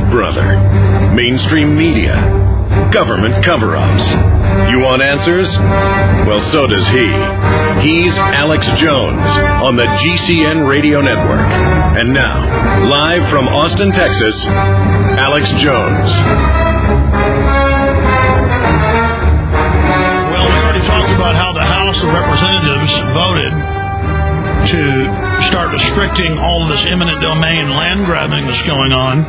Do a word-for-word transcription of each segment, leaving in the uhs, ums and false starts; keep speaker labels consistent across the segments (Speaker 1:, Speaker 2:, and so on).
Speaker 1: brother? Mainstream media? Government cover-ups? You want answers? Well, so does he. He's Alex Jones on the G C N Radio Network. And now, live from Austin, Texas, Alex Jones.
Speaker 2: Well, we already talked about how the House of Representatives voted to start restricting all of this eminent domain land grabbing that's going on.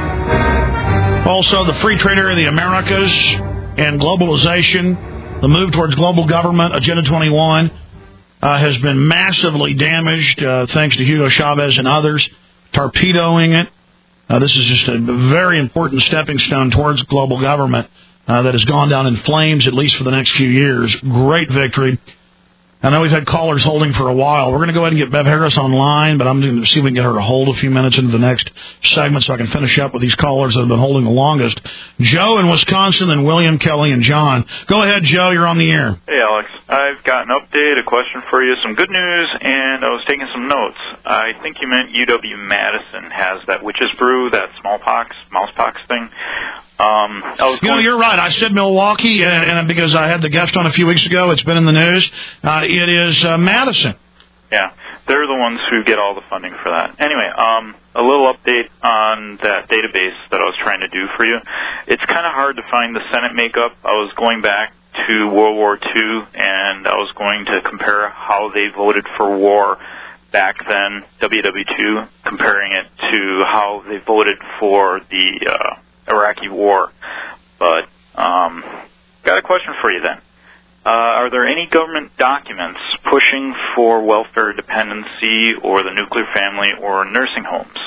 Speaker 2: Also, the free trade area of the Americas and globalization, the move towards global government, Agenda twenty-one, uh, has been massively damaged uh, thanks to Hugo Chavez and others torpedoing it. Uh, this is just a very important stepping stone towards global government uh, that has gone down in flames, at least for the next few years. Great victory. I know we've had callers holding for a while. We're going to go ahead and get Bev Harris online, but I'm going to see if we can get her to hold a few minutes into the next segment so I can finish up with these callers that have been holding the longest. Joe in Wisconsin, and William, Kelly, and John. Go ahead, Joe. You're on the air.
Speaker 3: Hey, Alex. I've got an update, a question for you, some good news, and I was taking some notes. I think you meant U W Madison has that witch's brew, that smallpox, mousepox thing. Um, I was
Speaker 2: you know, you're right. I said Milwaukee, and, and because I had the guest on a few weeks ago, it's been in the news. Uh, it is uh, Madison.
Speaker 3: Yeah, they're the ones who get all the funding for that. Anyway, um, a little update on that database that I was trying to do for you. It's kind of hard to find the Senate makeup. I was going back to World War Two, and I was going to compare how they voted for war back then, W W two, comparing it to how they voted for the uh, Iraqi war. But um, got a question for you then. Uh, are there any government documents pushing for welfare dependency or the nuclear family or nursing homes?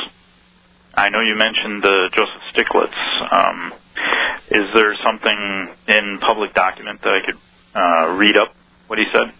Speaker 3: I know you mentioned the Joseph Stiglitz. Um, is there something in public document that I could uh, read up what he said?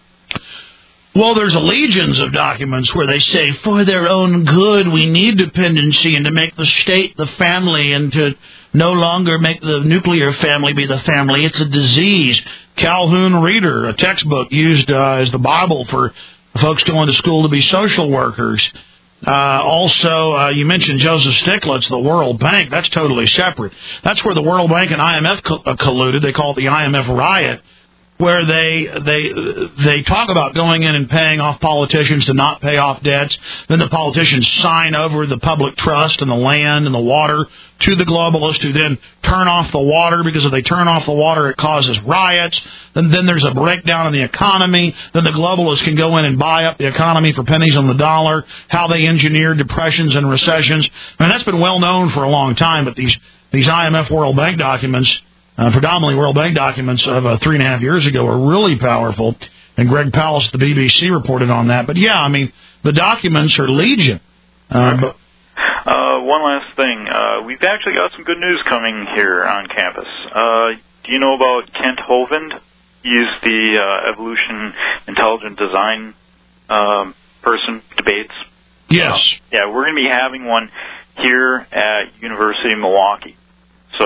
Speaker 2: Well, there's legions of documents where they say, for their own good, we need dependency and to make the state the family and to no longer make the nuclear family be the family. It's a disease. Calhoun Reader, a textbook used uh, as the Bible for folks going to school to be social workers. Uh, also, uh, you mentioned Joseph Stiglitz, the World Bank. That's totally separate. That's where the World Bank and I M F co- uh, colluded. They call it the I M F riot, where they they they talk about going in and paying off politicians to not pay off debts. Then the politicians sign over the public trust and the land and the water to the globalists, who then turn off the water, because if they turn off the water, it causes riots. Then, then there's a breakdown in the economy. Then the globalists can go in and buy up the economy for pennies on the dollar. How they engineer depressions and recessions. I mean, that's been well known for a long time, but these, these I M F World Bank documents, Uh, predominantly World Bank documents of uh, three and a half years ago, are really powerful, and Greg Palast at the B B C reported on that. But yeah, I mean, the documents are legion. Uh, but
Speaker 3: uh, one last thing, uh, we've actually got some good news coming here on campus. Uh, do you know about Kent Hovind? He's the uh, evolution intelligent design um, person, debates.
Speaker 2: Yes.
Speaker 3: Uh, yeah, we're going to be having one here at University of Milwaukee. So,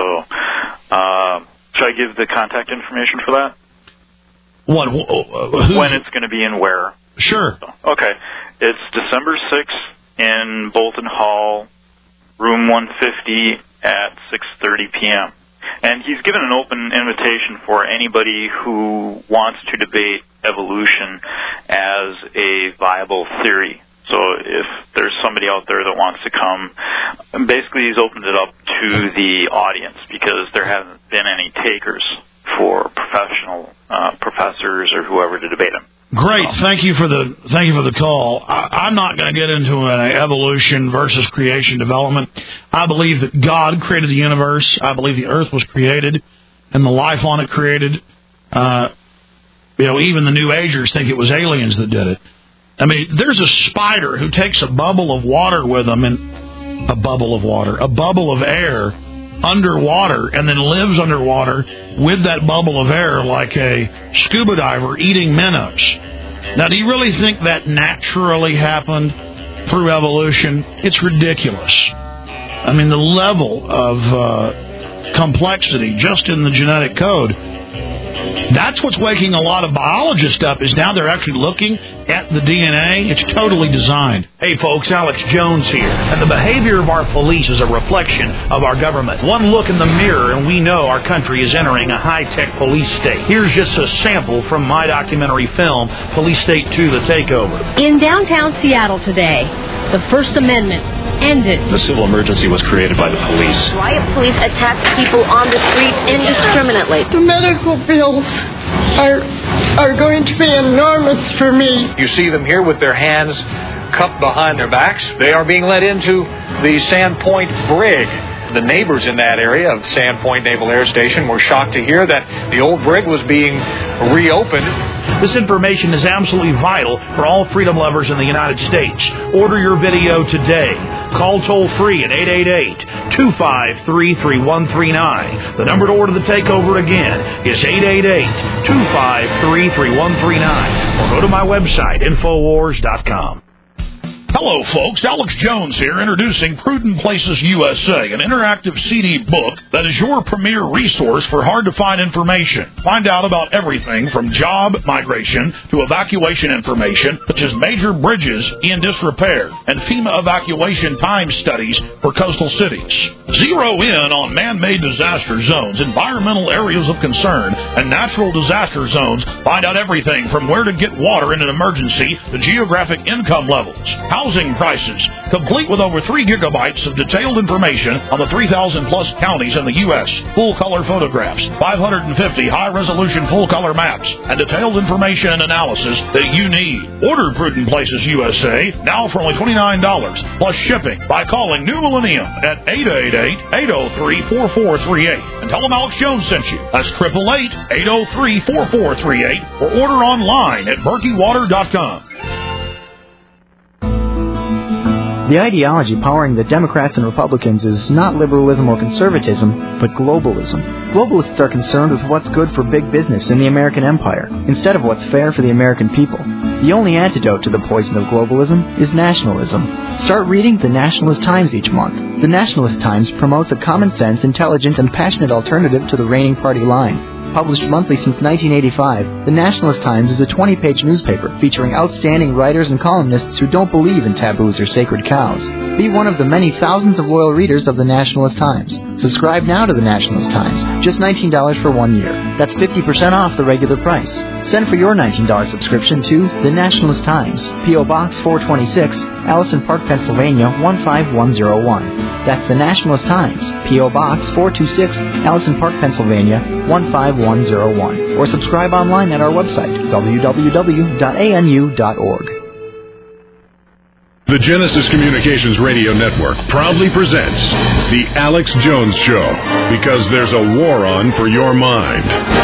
Speaker 3: uh, should I give the contact information for that?
Speaker 2: What? Uh,
Speaker 3: when it's going to be and where?
Speaker 2: Sure.
Speaker 3: So, okay. It's December sixth in Bolton Hall, room one fifty at six thirty p.m. And he's given an open invitation for anybody who wants to debate evolution as a viable theory. So if there's somebody out there that wants to come, basically he's opened it up to the audience because there haven't been any takers for professional uh, professors or whoever to debate him.
Speaker 2: Great, so. thank you for the thank you for the call. I, I'm not going to get into an evolution versus creation development. I believe that God created the universe. I believe the Earth was created and the life on it created. Uh, you know, even the New Agers think it was aliens that did it. I mean, there's a spider who takes a bubble of water with them, and a bubble of water, a bubble of air underwater, and then lives underwater with that bubble of air like a scuba diver eating minnows. Now, do you really think that naturally happened through evolution? It's ridiculous. I mean, the level of uh, complexity just in the genetic code That's what's waking a lot of biologists up, is now they're actually looking at the D N A. It's totally designed. Hey, folks, Alex Jones here. And the behavior of our police is a reflection of our government. One look in the mirror, and we know our country is entering a high-tech police state. Here's just a sample from my documentary film, Police State two, The Takeover.
Speaker 4: In downtown Seattle today, the First Amendment ended.
Speaker 5: The civil emergency was created by the police.
Speaker 6: Riot police attacked people on the streets indiscriminately.
Speaker 7: The medical bills are are going to be enormous for me.
Speaker 8: You see them here with their hands cupped behind their backs. They are being led into the Sandpoint Brig. The neighbors in that area of Sandpoint Naval Air Station were shocked to hear that the old brig was being reopened.
Speaker 2: This information is absolutely vital for all freedom lovers in the United States. Order your video today. Call toll-free at eight eight eight, two five three, three one three nine. The number to order the takeover again is eight eight eight, two five three, three one three nine. Or go to my website, infowars dot com. Hello, folks. Alex Jones here, introducing Prudent Places U S A, an interactive C D book that is your premier resource for hard-to-find information. Find out about everything from job migration to evacuation information, such as major bridges in disrepair and FEMA evacuation time studies for coastal cities. Zero in on man-made disaster zones, environmental areas of concern, and natural disaster zones. Find out everything from where to get water in an emergency to geographic income levels, housing prices, complete with over three gigabytes of detailed information on the three thousand plus counties in the U S, full-color photographs, five hundred fifty high-resolution full-color maps, and detailed information and analysis that you need. Order Prudent Places U S A now for only twenty-nine dollars plus shipping by calling New Millennium at eight eight eight, eight oh three, four four three eight and tell them Alex Jones sent you. That's eight eight eight, eight oh three, four four three eight or order online at berkey water dot com.
Speaker 9: The ideology powering the Democrats and Republicans is not liberalism or conservatism, but globalism. Globalists are concerned with what's good for big business in the American empire, instead of what's fair for the American people. The only antidote to the poison of globalism is nationalism. Start reading The Nationalist Times each month. The Nationalist Times promotes a common-sense, intelligent, and passionate alternative to the reigning party line. Published monthly since nineteen eighty-five, The Nationalist Times is a twenty-page newspaper featuring outstanding writers and columnists who don't believe in taboos or sacred cows. Be one of the many thousands of loyal readers of The Nationalist Times. Subscribe now to The Nationalist Times, just nineteen dollars for one year. That's fifty percent off the regular price. Send for your nineteen dollars subscription to The Nationalist Times, P O. Box four twenty-six, Allison Park, Pennsylvania, one five one zero one. That's The Nationalist Times, P O. Box four twenty-six, Allison Park, Pennsylvania, one five one zero one. Or subscribe online at our website, w w w dot a n u dot org.
Speaker 1: The Genesis Communications Radio Network proudly presents The Alex Jones Show, because there's a war on for your mind.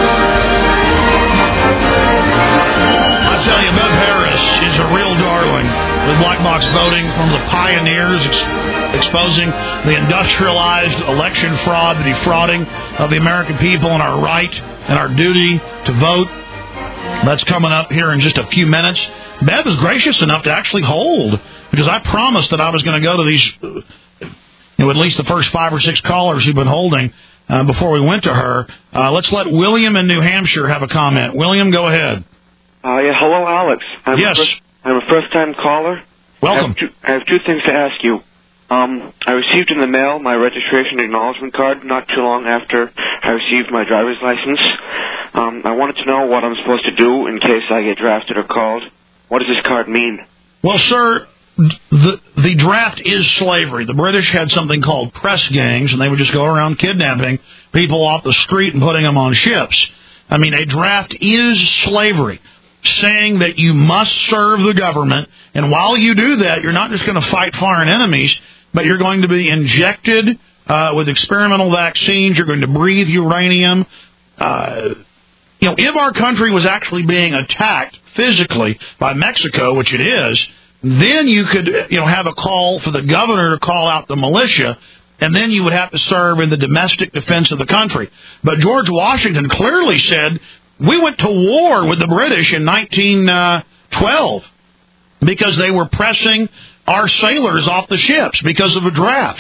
Speaker 2: I tell you, Bev Harris is a real darling. With black box voting, one of the pioneers ex- exposing the industrialized election fraud, the defrauding of the American people and our right and our duty to vote. That's coming up here in just a few minutes. Bev is gracious enough to actually hold, because I promised that I was going to go to these, you know, at least the first five or six callers who've been holding uh, before we went to her. Uh, let's let William in New Hampshire have a comment. William, go ahead.
Speaker 10: Uh, yeah, hello, Alex. I'm
Speaker 2: yes.
Speaker 10: A first, I'm a first-time caller.
Speaker 2: Welcome.
Speaker 10: I have, two, I have two things to ask you. Um, I received in the mail my registration acknowledgement card not too long after I received my driver's license. Um, I wanted to know what I'm supposed to do in case I get drafted or called. What does this card mean?
Speaker 2: Well, sir, the the draft is slavery. The British had something called press gangs, and they would just go around kidnapping people off the street and putting them on ships. I mean, a draft is slavery, saying that you must serve the government, and while you do that, you're not just going to fight foreign enemies, but you're going to be injected uh, with experimental vaccines. You're going to breathe uranium. Uh, you know, if our country was actually being attacked physically by Mexico, which it is, then you could, you know, have a call for the governor to call out the militia, and then you would have to serve in the domestic defense of the country. But George Washington clearly said, we went to war with the British in nineteen twelve because they were pressing our sailors off the ships because of a draft.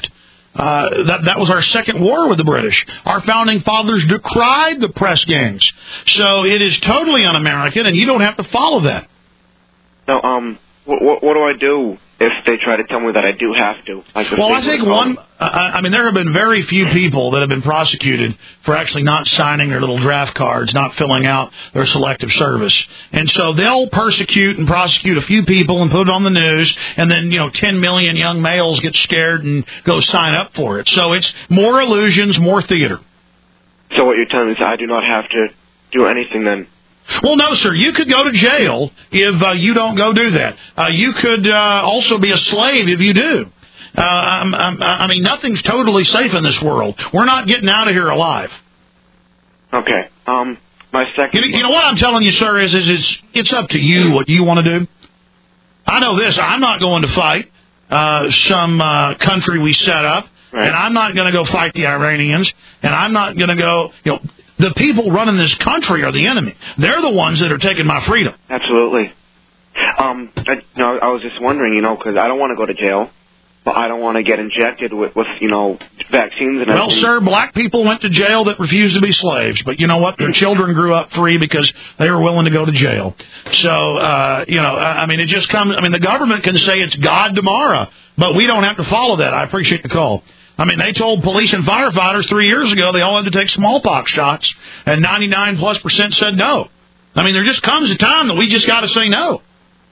Speaker 2: Uh, that that was our second war with the British. Our founding fathers decried the press gangs. So it is totally un-American, and you don't have to follow that.
Speaker 10: Now, um, what, what, what do I do if they try to tell me that I do have to? Like
Speaker 2: well, I think one, uh, I mean, there have been very few people that have been prosecuted for actually not signing their little draft cards, not filling out their selective service. And so they'll persecute and prosecute a few people and put it on the news, and then, you know, ten million young males get scared and go sign up for it. So it's more illusions, more theater.
Speaker 10: So what you're telling me is I do not have to do anything then?
Speaker 2: Well, no, sir. You could go to jail if uh, you don't go do that. Uh, you could uh, also be a slave if you do. Uh, I'm, I'm, I mean, nothing's totally safe in this world. We're not getting out of here alive.
Speaker 10: Okay. Um, my second.
Speaker 2: You, you know what I'm telling you, sir, is, is is it's up to you what you want to do. I know this. I'm not going to fight uh, some uh, country we set up, right. And I'm not going to go fight the Iranians, and I'm not going to go, you know. The people running this country are the enemy. They're the ones that are taking my freedom.
Speaker 10: Absolutely. Um, I, you know, I was just wondering, you know, because I don't want to go to jail, but I don't want to get injected with, with you know, vaccines and
Speaker 2: well,
Speaker 10: everything.
Speaker 2: Well, sir, black people went to jail that refused to be slaves, but you know what? Their children grew up free because they were willing to go to jail. So, uh, you know, I mean, it just comes. I mean, the government can say it's God tomorrow, but we don't have to follow that. I appreciate the call. I mean, they told police and firefighters three years ago they all had to take smallpox shots, and ninety-nine plus percent said no. I mean, there just comes a time that we just got to say no.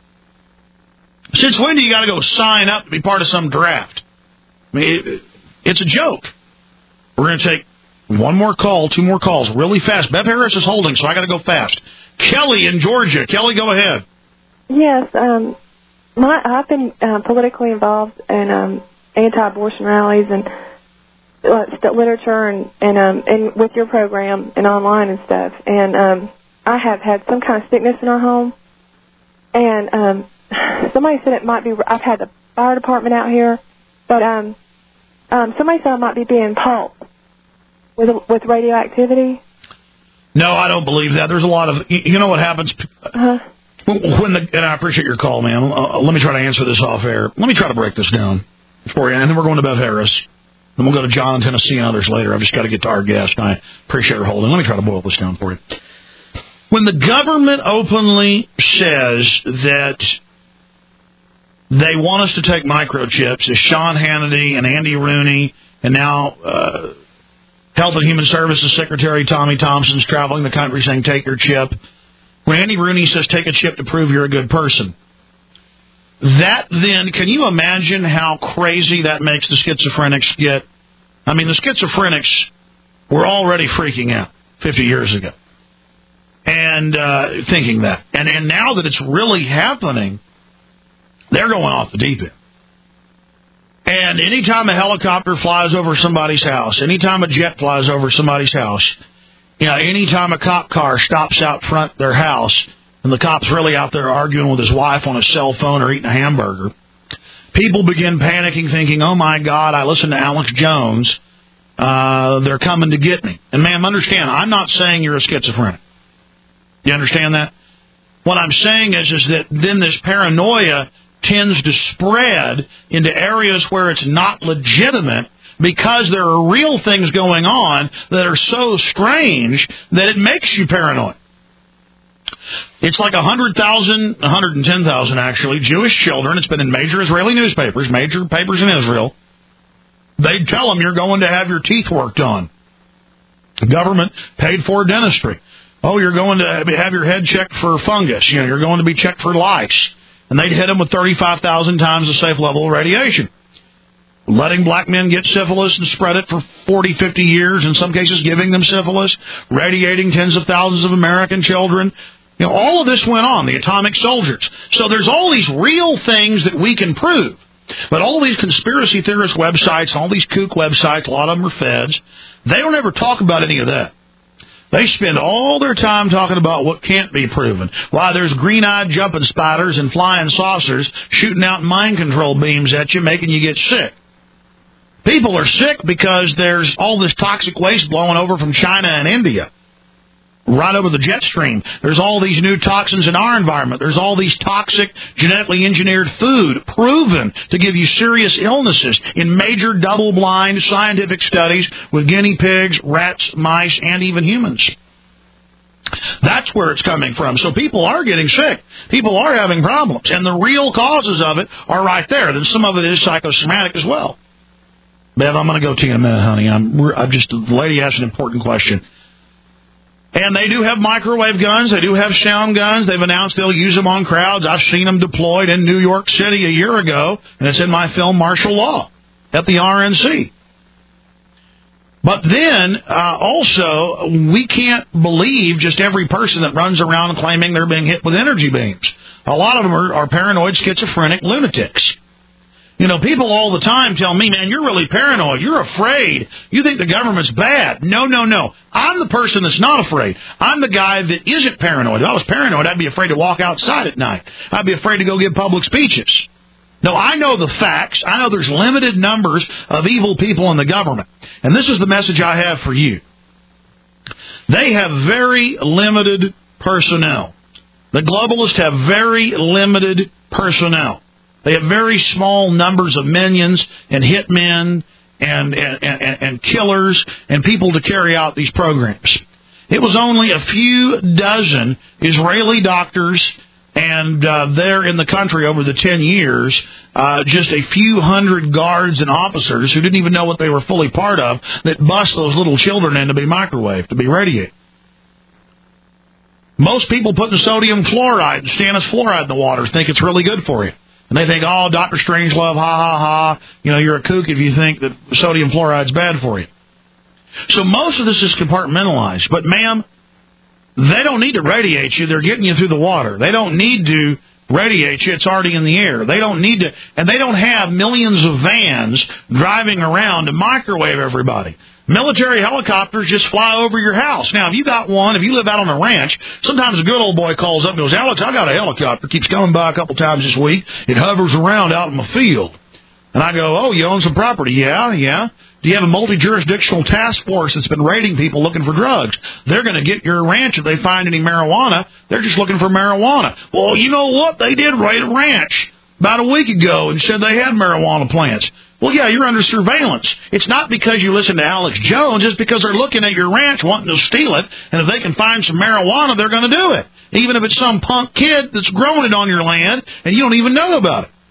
Speaker 2: Since when do you got to go sign up to be part of some draft? I mean, it, it's a joke. We're going to take one more call, two more calls, really fast. Bev Harris is holding, so I got to go fast. Kelly in Georgia. Kelly, go ahead.
Speaker 11: Yes, um, my, I've been uh, politically involved in um, anti-abortion rallies and uh, literature and and um and with your program and online and stuff. And um, I have had some kind of sickness in our home, and um, somebody said it might be. I've had the fire department out here, but um, um, somebody said I might be being pulped with with radioactivity.
Speaker 2: No, I don't believe that. There's a lot of you know what happens.
Speaker 11: Uh-huh.
Speaker 2: When the, and I appreciate your call, ma'am. Uh, let me try to answer this off air. Let me try to break this down for you, and then we're going to Bev Harris. Then we'll go to John in Tennessee and others later. I've just got to get to our guest. I appreciate her holding. Let me try to boil this down for you. When the government openly says that they want us to take microchips, as Sean Hannity and Andy Rooney and now uh, Health and Human Services Secretary Tommy Thompson's traveling the country saying, take your chip. When Andy Rooney says, take a chip to prove you're a good person. That then, can you imagine how crazy that makes the schizophrenics get? I mean, the schizophrenics were already freaking out fifty years ago. And uh, thinking that. And, and now that it's really happening, they're going off the deep end. And anytime a helicopter flies over somebody's house, anytime a jet flies over somebody's house, you know, anytime a cop car stops out front their house and the cop's really out there arguing with his wife on his cell phone or eating a hamburger, people begin panicking, thinking, oh, my God, I listened to Alex Jones. Uh, they're coming to get me. And, ma'am, understand, I'm not saying you're a schizophrenic. You understand that? What I'm saying is, is that then this paranoia tends to spread into areas where it's not legitimate, because there are real things going on that are so strange that it makes you paranoid. It's like one hundred thousand, one hundred ten thousand actually, Jewish children. It's been in major Israeli newspapers, major papers in Israel. They tell them you're going to have your teeth worked on. The government paid for dentistry. Oh, you're going to have your head checked for fungus. You know, you're going to be checked for lice. And they'd hit them with thirty-five thousand times the safe level of radiation. Letting black men get syphilis and spread it for forty, fifty years, in some cases giving them syphilis, radiating tens of thousands of American children. You know, all of this went on, the atomic soldiers. So there's all these real things that we can prove. But all these conspiracy theorist websites, all these kook websites, a lot of them are feds, they don't ever talk about any of that. They spend all their time talking about what can't be proven. Why there's green-eyed jumping spiders and flying saucers shooting out mind control beams at you, making you get sick. People are sick because there's all this toxic waste blowing over from China and India. right over the jet stream. There's all these new toxins in our environment. There's all these toxic, genetically engineered food proven to give you serious illnesses in major double-blind scientific studies with guinea pigs, rats, mice, and even humans. That's where it's coming from. So people are getting sick. People are having problems. And the real causes of it are right there. Then some of it is psychosomatic as well. Bev, I'm going to go to you in a minute, honey. I'm, I'm just, the lady asked an important question. And they do have microwave guns. They do have sound guns. They've announced they'll use them on crowds. I've seen them deployed in New York City a year ago, and it's in my film Martial Law at the R N C. But then, uh, also, we can't believe just every person that runs around claiming they're being hit with energy beams. A lot of them are, are paranoid, schizophrenic lunatics. You know, people all the time tell me, man, you're really paranoid. You're afraid. You think the government's bad. No, no, no. I'm the person that's not afraid. I'm the guy that isn't paranoid. If I was paranoid, I'd be afraid to walk outside at night. I'd be afraid to go give public speeches. No, I know the facts. I know there's limited numbers of evil people in the government. And this is the message I have for you. They have very limited personnel. The globalists have very limited personnel. They have very small numbers of minions and hitmen and, and, and, and killers and people to carry out these programs. It was only a few dozen Israeli doctors, and uh, there in the country over the ten years, uh, just a few hundred guards and officers who didn't even know what they were fully part of that bust those little children in to be microwaved, to be radiated. Most people putting sodium chloride and stannous fluoride in the water think it's really good for you. And they think, oh, Doctor Strangelove, ha, ha, ha, you know, you're a kook if you think that sodium fluoride's bad for you. So most of this is compartmentalized. But, ma'am, they don't need to radiate you. They're getting you through the water. They don't need to radiate you. It's already in the air. They don't need to, and they don't have millions of vans driving around to microwave everybody. Military helicopters just fly over your house. Now, if you got one, if you live out on a ranch, sometimes a good old boy calls up and goes, Alex, I got a helicopter. Keeps coming by a couple times this week. It hovers around out in my field. And I go, oh, you own some property? Yeah, yeah. Do you have a multi-jurisdictional task force that's been raiding people looking for drugs? They're going to get your ranch if they find any marijuana. They're just looking for marijuana. Well, you know what? They did raid a ranch about a week ago and said they had marijuana plants. Well, yeah, you're under surveillance. It's not because you listen to Alex Jones. It's because they're looking at your ranch wanting to steal it, and if they can find some marijuana, they're going to do it, even if it's some punk kid that's growing it on your land and you don't even know about it.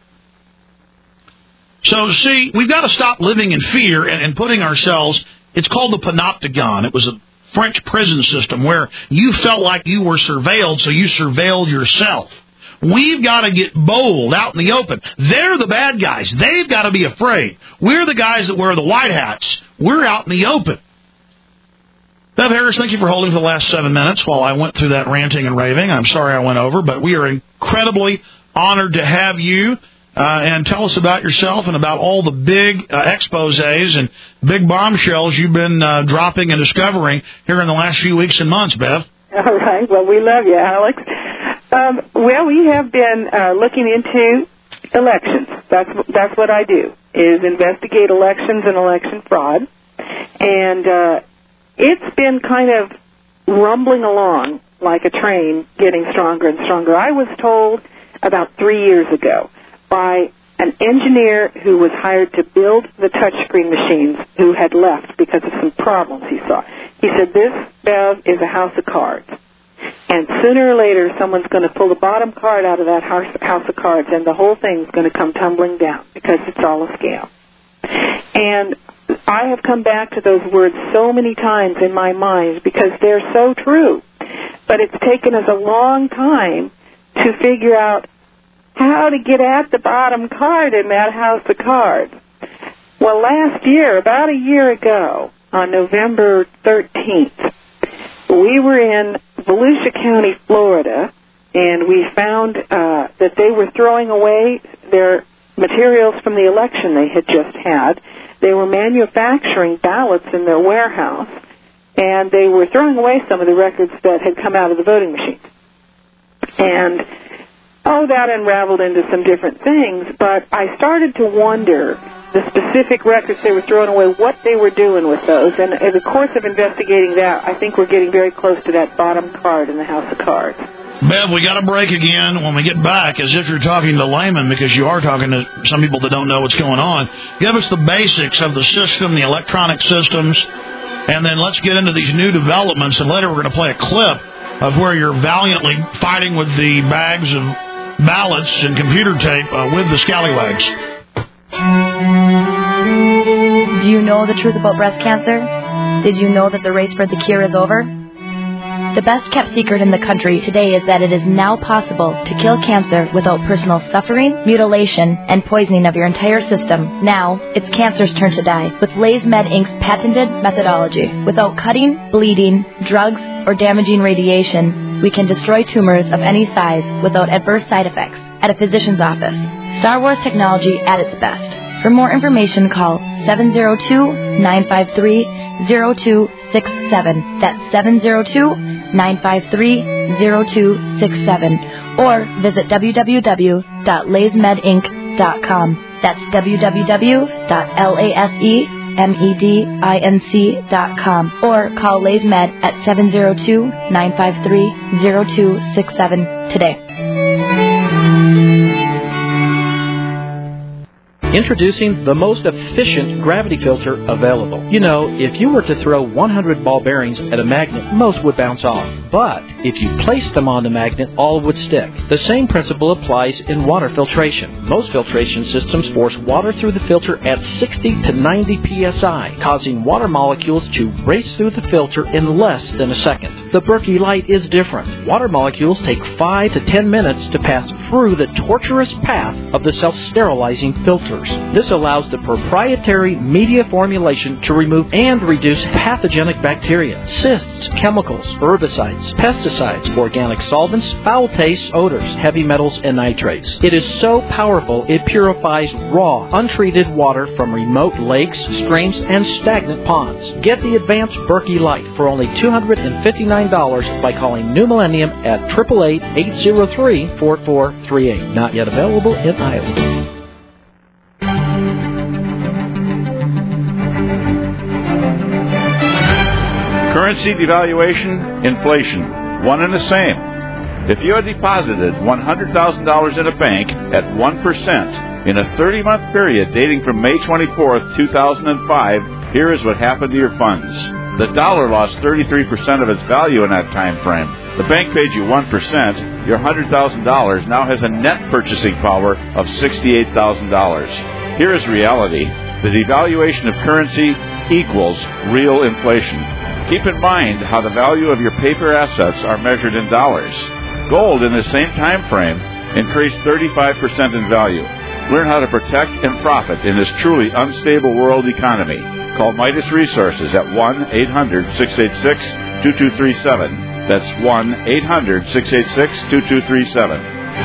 Speaker 2: So, see, we've got to stop living in fear and, and putting ourselves, it's called the panopticon. It was a French prison system where you felt like you were surveilled, so you surveilled yourself. We've got to get bold out in the open. They're the bad guys. They've got to be afraid. We're the guys that wear the white hats. We're out in the open. Bev Harris, thank you for holding for the last seven minutes while I went through that ranting and raving. I'm sorry I went over, but we are incredibly honored to have you. Uh, and tell us about yourself and about all the big uh, exposés and big bombshells you've been uh, dropping and discovering here in the last few weeks and months, Bev.
Speaker 12: All right. Well, we love you, Alex. Um, well, we have been uh, looking into elections. That's that's what I do, is investigate elections and election fraud. And uh, it's been kind of rumbling along like a train, getting stronger and stronger. I was told about three years ago by an engineer who was hired to build the touchscreen machines who had left because of some problems he saw. He said, this, Bev, is a house of cards. And sooner or later, someone's going to pull the bottom card out of that house, house of cards, and the whole thing's going to come tumbling down because it's all a scam. And I have come back to those words so many times in my mind because they're so true. But it's taken us a long time to figure out how to get at the bottom card in that house of cards. Well, last year, about a year ago, on November thirteenth, we were in Volusia County, Florida, and we found uh, that they were throwing away their materials from the election they had just had. They were manufacturing ballots in their warehouse, and they were throwing away some of the records that had come out of the voting machines. And Oh, that unraveled into some different things, but I started to wonder the specific records they were throwing away, what they were doing with those. And in the course of investigating that, I think we're getting very close to that bottom card in the House of Cards.
Speaker 2: Bev, we got to break again. When we get back, as if you're talking to laymen, because you are talking to some people that don't know what's going on, give us the basics of the system, the electronic systems, and then let's get into these new developments, and later we're going to play a clip of where you're valiantly fighting with the bags of ballots and computer tape uh, with the scallywags.
Speaker 13: Do you know the truth about breast cancer? Did you know that the race for the cure is over? The best-kept secret in the country today is that it is now possible to kill cancer without personal suffering, mutilation, and poisoning of your entire system. Now, it's cancer's turn to die with Lays Med Incorporated's patented methodology. Without cutting, bleeding, drugs, or damaging radiation, we can destroy tumors of any size without adverse side effects at a physician's office. Star Wars technology at its best. For more information, call seven zero two, nine five three, zero two six seven. That's seven zero two, nine five three, zero two six seven. Or visit w w w dot lays med inc dot com. That's w w w dot lays med dot com. Or call Lays Med at seven zero two, nine five three, zero two six seven today.
Speaker 14: Introducing the most efficient gravity filter available. You know, if you were to throw one hundred ball bearings at a magnet, most would bounce off. But if you placed them on the magnet, all would stick. The same principle applies in water filtration. Most filtration systems force water through the filter at sixty to ninety P S I, causing water molecules to race through the filter in less than a second. The Berkey Light is different. Water molecules take five to ten minutes to pass through the tortuous path of the self-sterilizing filters. This allows the proprietary media formulation to remove and reduce pathogenic bacteria, cysts, chemicals, herbicides, pesticides, organic solvents, foul tastes, odors, heavy metals, and nitrates. It is so powerful it purifies raw, untreated water from remote lakes, streams, and stagnant ponds. Get the advanced Berkey Light for only two hundred fifty-nine dollars by calling New Millennium at eight eight eight, eight zero three, four four three eight. Not yet available in Iowa.
Speaker 15: Currency devaluation, inflation, one and the same. If you had deposited one hundred thousand dollars in a bank at one percent in a thirty-month period dating from May twenty-fourth, two thousand five, here is what happened to your funds. The dollar lost thirty-three percent of its value in that time frame. The bank paid you one percent. Your one hundred thousand dollars now has a net purchasing power of sixty-eight thousand dollars. Here is reality. The devaluation of currency equals real inflation. Keep in mind how the value of your paper assets are measured in dollars. Gold in the same time frame increased thirty-five percent in value. Learn how to protect and profit in this truly unstable world economy. Call Midas Resources at one eight hundred, six eight six, two two three seven. That's one eight hundred, six eight six, two two three seven.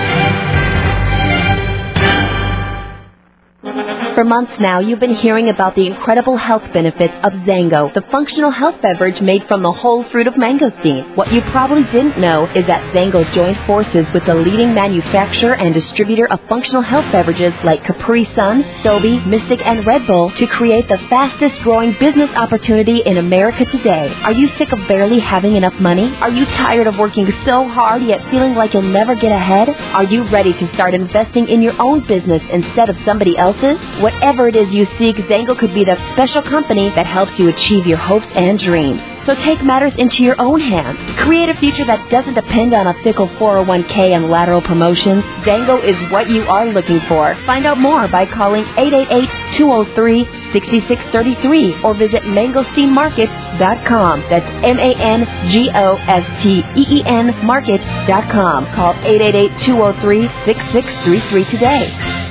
Speaker 16: For months now, you've been hearing about the incredible health benefits of Zango, the functional health beverage made from the whole fruit of mangosteen. What you probably didn't know is that Zango joined forces with the leading manufacturer and distributor of functional health beverages like Capri Sun, Sobe, Mystic, and Red Bull to create the fastest-growing business opportunity in America today. Are you sick of barely having enough money? Are you tired of working so hard yet feeling like you'll never get ahead? Are you ready to start investing in your own business instead of somebody else's? Whatever it is you seek, Zango could be the special company that helps you achieve your hopes and dreams. So take matters into your own hands. Create a future that doesn't depend on a fickle four oh one k and lateral promotions. Zango is what you are looking for. Find out more by calling eight eight eight, two oh three, six six three three or visit mangosteen market dot com. That's M A N G O S T E E N market dot com. Call eight eight eight, two oh three, six six three three today.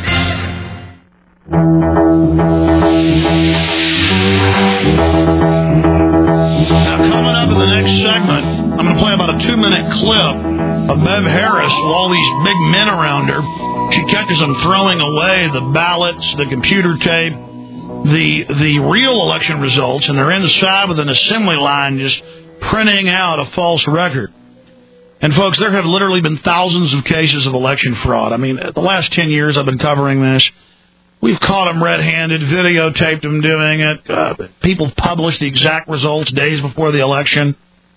Speaker 2: Now, coming up in the next segment, I'm going to play about a two-minute clip of Bev Harris with all these big men around her. She catches them throwing away the ballots, the computer tape, the the real election results, and they're inside with an assembly line just printing out a false record. And, folks, there have literally been thousands of cases of election fraud. I mean, the last ten years I've been covering this. We've caught them red-handed, videotaped them doing it. Uh, people published the exact results days before the election.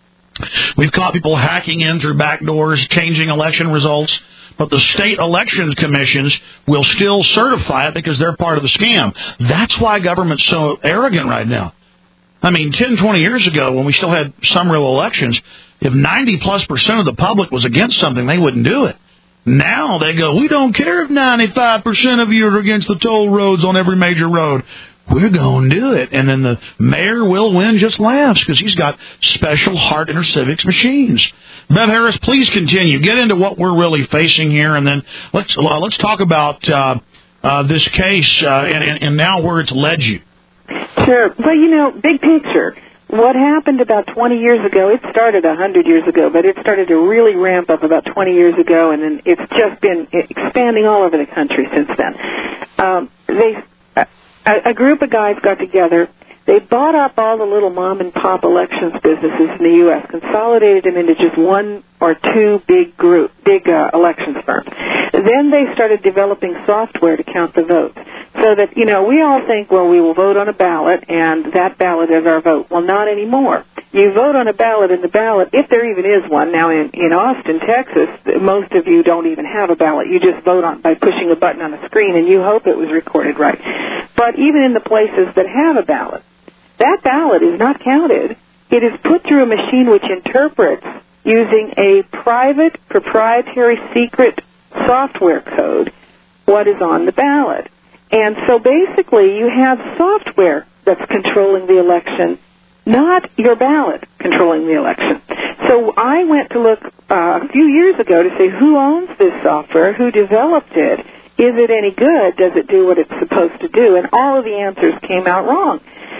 Speaker 2: We've caught people hacking in through back doors, changing election results. But the state elections commissions will still certify it because they're part of the scam. That's why government's so arrogant right now. I mean, ten, twenty years ago, when we still had some real elections, if ninety-plus percent of the public was against something, they wouldn't do it. Now they go, we don't care if ninety-five percent of you are against the toll roads on every major road. We're going to do it. And then the mayor, Will Wynn, just laughs because he's got special Hart InterCivics machines. Bev Harris, please continue. Get into what we're really facing here, and then let's uh, let's talk about uh, uh, this case uh, and, and, and now where it's led you.
Speaker 12: Sure. Well, you know, big picture. What happened about twenty years ago, it started one hundred years ago, but it started to really ramp up about twenty years ago, and then it's just been expanding all over the country since then. Um, they, a, a group of guys got together. They bought up all the little mom-and-pop elections businesses in the U S, consolidated them into just one or two big group, big uh, elections firms. Then they started developing software to count the votes. So that, you know, we all think, well, we will vote on a ballot, and that ballot is our vote. Well, not anymore. You vote on a ballot, and the ballot, if there even is one, now in, in Austin, Texas, most of you don't even have a ballot. You just vote on by pushing a button on a screen, and you hope it was recorded right. But even in the places that have a ballot, that ballot is not counted. It is put through a machine which interprets using a private, proprietary, secret software code what is on the ballot. And so basically you have software that's controlling the election, not your ballot controlling the election. So I went to look uh, a few years ago to say who owns this software, who developed it, is it any good, does it do what it's supposed to do, and all of the answers came out wrong.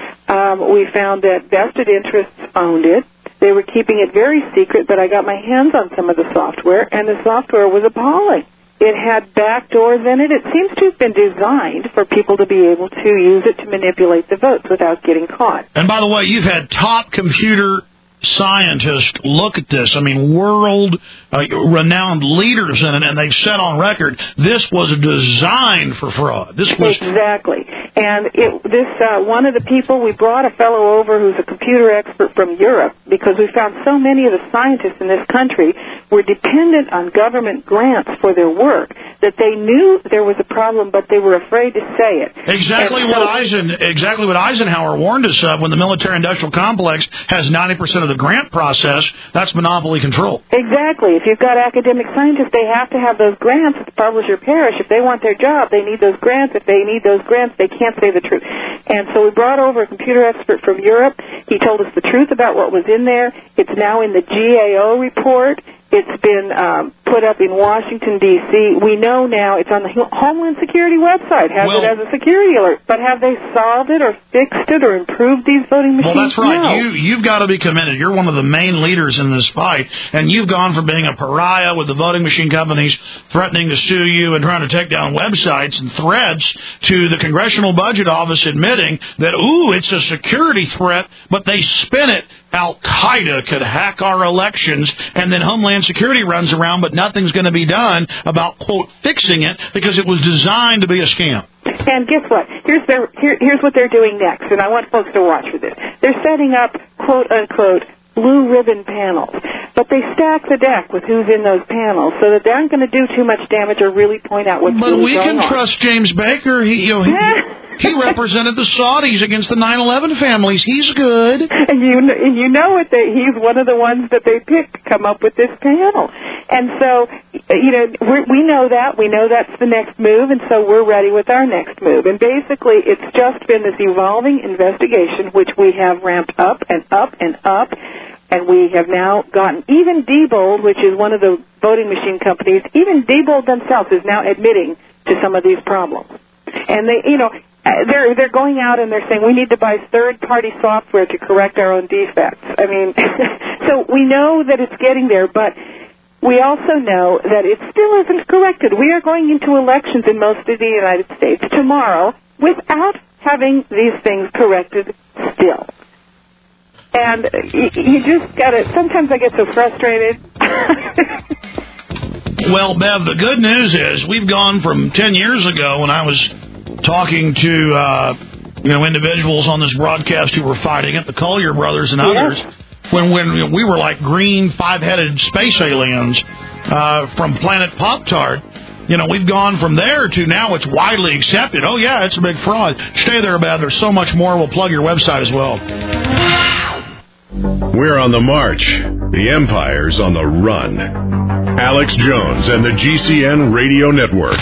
Speaker 12: Um, we found that vested interests owned it. They were keeping it very secret, but I got my hands on some of the software, and the software was appalling. It had back doors in it. It seems to have been designed for people to be able to use it to manipulate the votes without getting caught.
Speaker 2: And by the way, you've had top computer scientists look at this. I mean, world uh, renowned leaders in it, and they've said on record this was designed for fraud. This was
Speaker 12: exactly. And it, this uh, one of the people, we brought a fellow over who's a computer expert from Europe because we found so many of the scientists in this country were dependent on government grants for their work that they knew there was a problem, but they were afraid to say it.
Speaker 2: Exactly
Speaker 12: and
Speaker 2: what
Speaker 12: so,
Speaker 2: Eisen, exactly what Eisenhower warned us of when the military-industrial complex has ninety percent of the grant process. That's monopoly control.
Speaker 12: Exactly. If you've got academic scientists, they have to have those grants to publish or perish. If they want their job, they need those grants. If they need those grants, they can't say the truth. And so we brought over a computer expert from Europe. He told us the truth about what was in there. It's now in the G A O report. It's been um, put up in Washington, D C We know now it's on the Homeland Security website, has
Speaker 2: well,
Speaker 12: it as a security alert. But have they solved it or fixed it or improved these voting machines?
Speaker 2: Well, that's right.
Speaker 12: No.
Speaker 2: You, you've got to be commended. You're one of the main leaders in this fight, and you've gone from being a pariah with the voting machine companies threatening to sue you and trying to take down websites and threads to the Congressional Budget Office admitting that, ooh, it's a security threat, but they spin it. Al-Qaeda could hack our elections, and then Homeland Security runs around, but nothing's going to be done about, quote, fixing it because it was designed to be a scam.
Speaker 12: And guess what? Here's their, here, here's what they're doing next, and I want folks to watch for this. They're setting up, quote, unquote, blue ribbon panels, but they stack the deck with who's in those panels so that they aren't going to do too much damage or really point out what's
Speaker 2: but
Speaker 12: really
Speaker 2: we
Speaker 12: going
Speaker 2: can
Speaker 12: on.
Speaker 2: trust James Baker. He, you know, he, he represented the Saudis against the nine eleven families. He's good.
Speaker 12: And you, and you know it. That he's one of the ones that they picked to come up with this panel. And so, you know, we're, we know that. We know that's the next move, and so we're ready with our next move. And basically, it's just been this evolving investigation, which we have ramped up and up and up. And we have now gotten, even Diebold, which is one of the voting machine companies, even Diebold themselves is now admitting to some of these problems. And they, you know, they're they're going out and they're saying we need to buy third-party software to correct our own defects. I mean, so we know that it's getting there, but we also know that it still isn't corrected. We are going into elections in most of the United States tomorrow without having these things corrected still. And you, you just got to, sometimes I get so frustrated.
Speaker 2: Well, Bev, the good news is we've gone from ten years ago when I was talking to, uh, you know, individuals on this broadcast who were fighting it, the Collier brothers and others,
Speaker 12: Yes.
Speaker 2: when, when we were like green five-headed space aliens uh, from planet Pop-Tart. You know, we've gone from there to now it's widely accepted. Oh, yeah, it's a big fraud. Stay there, Bev. There's so much more. We'll plug your website as well.
Speaker 1: We're on the march. The Empire's on the run. Alex Jones and the G C N Radio Network.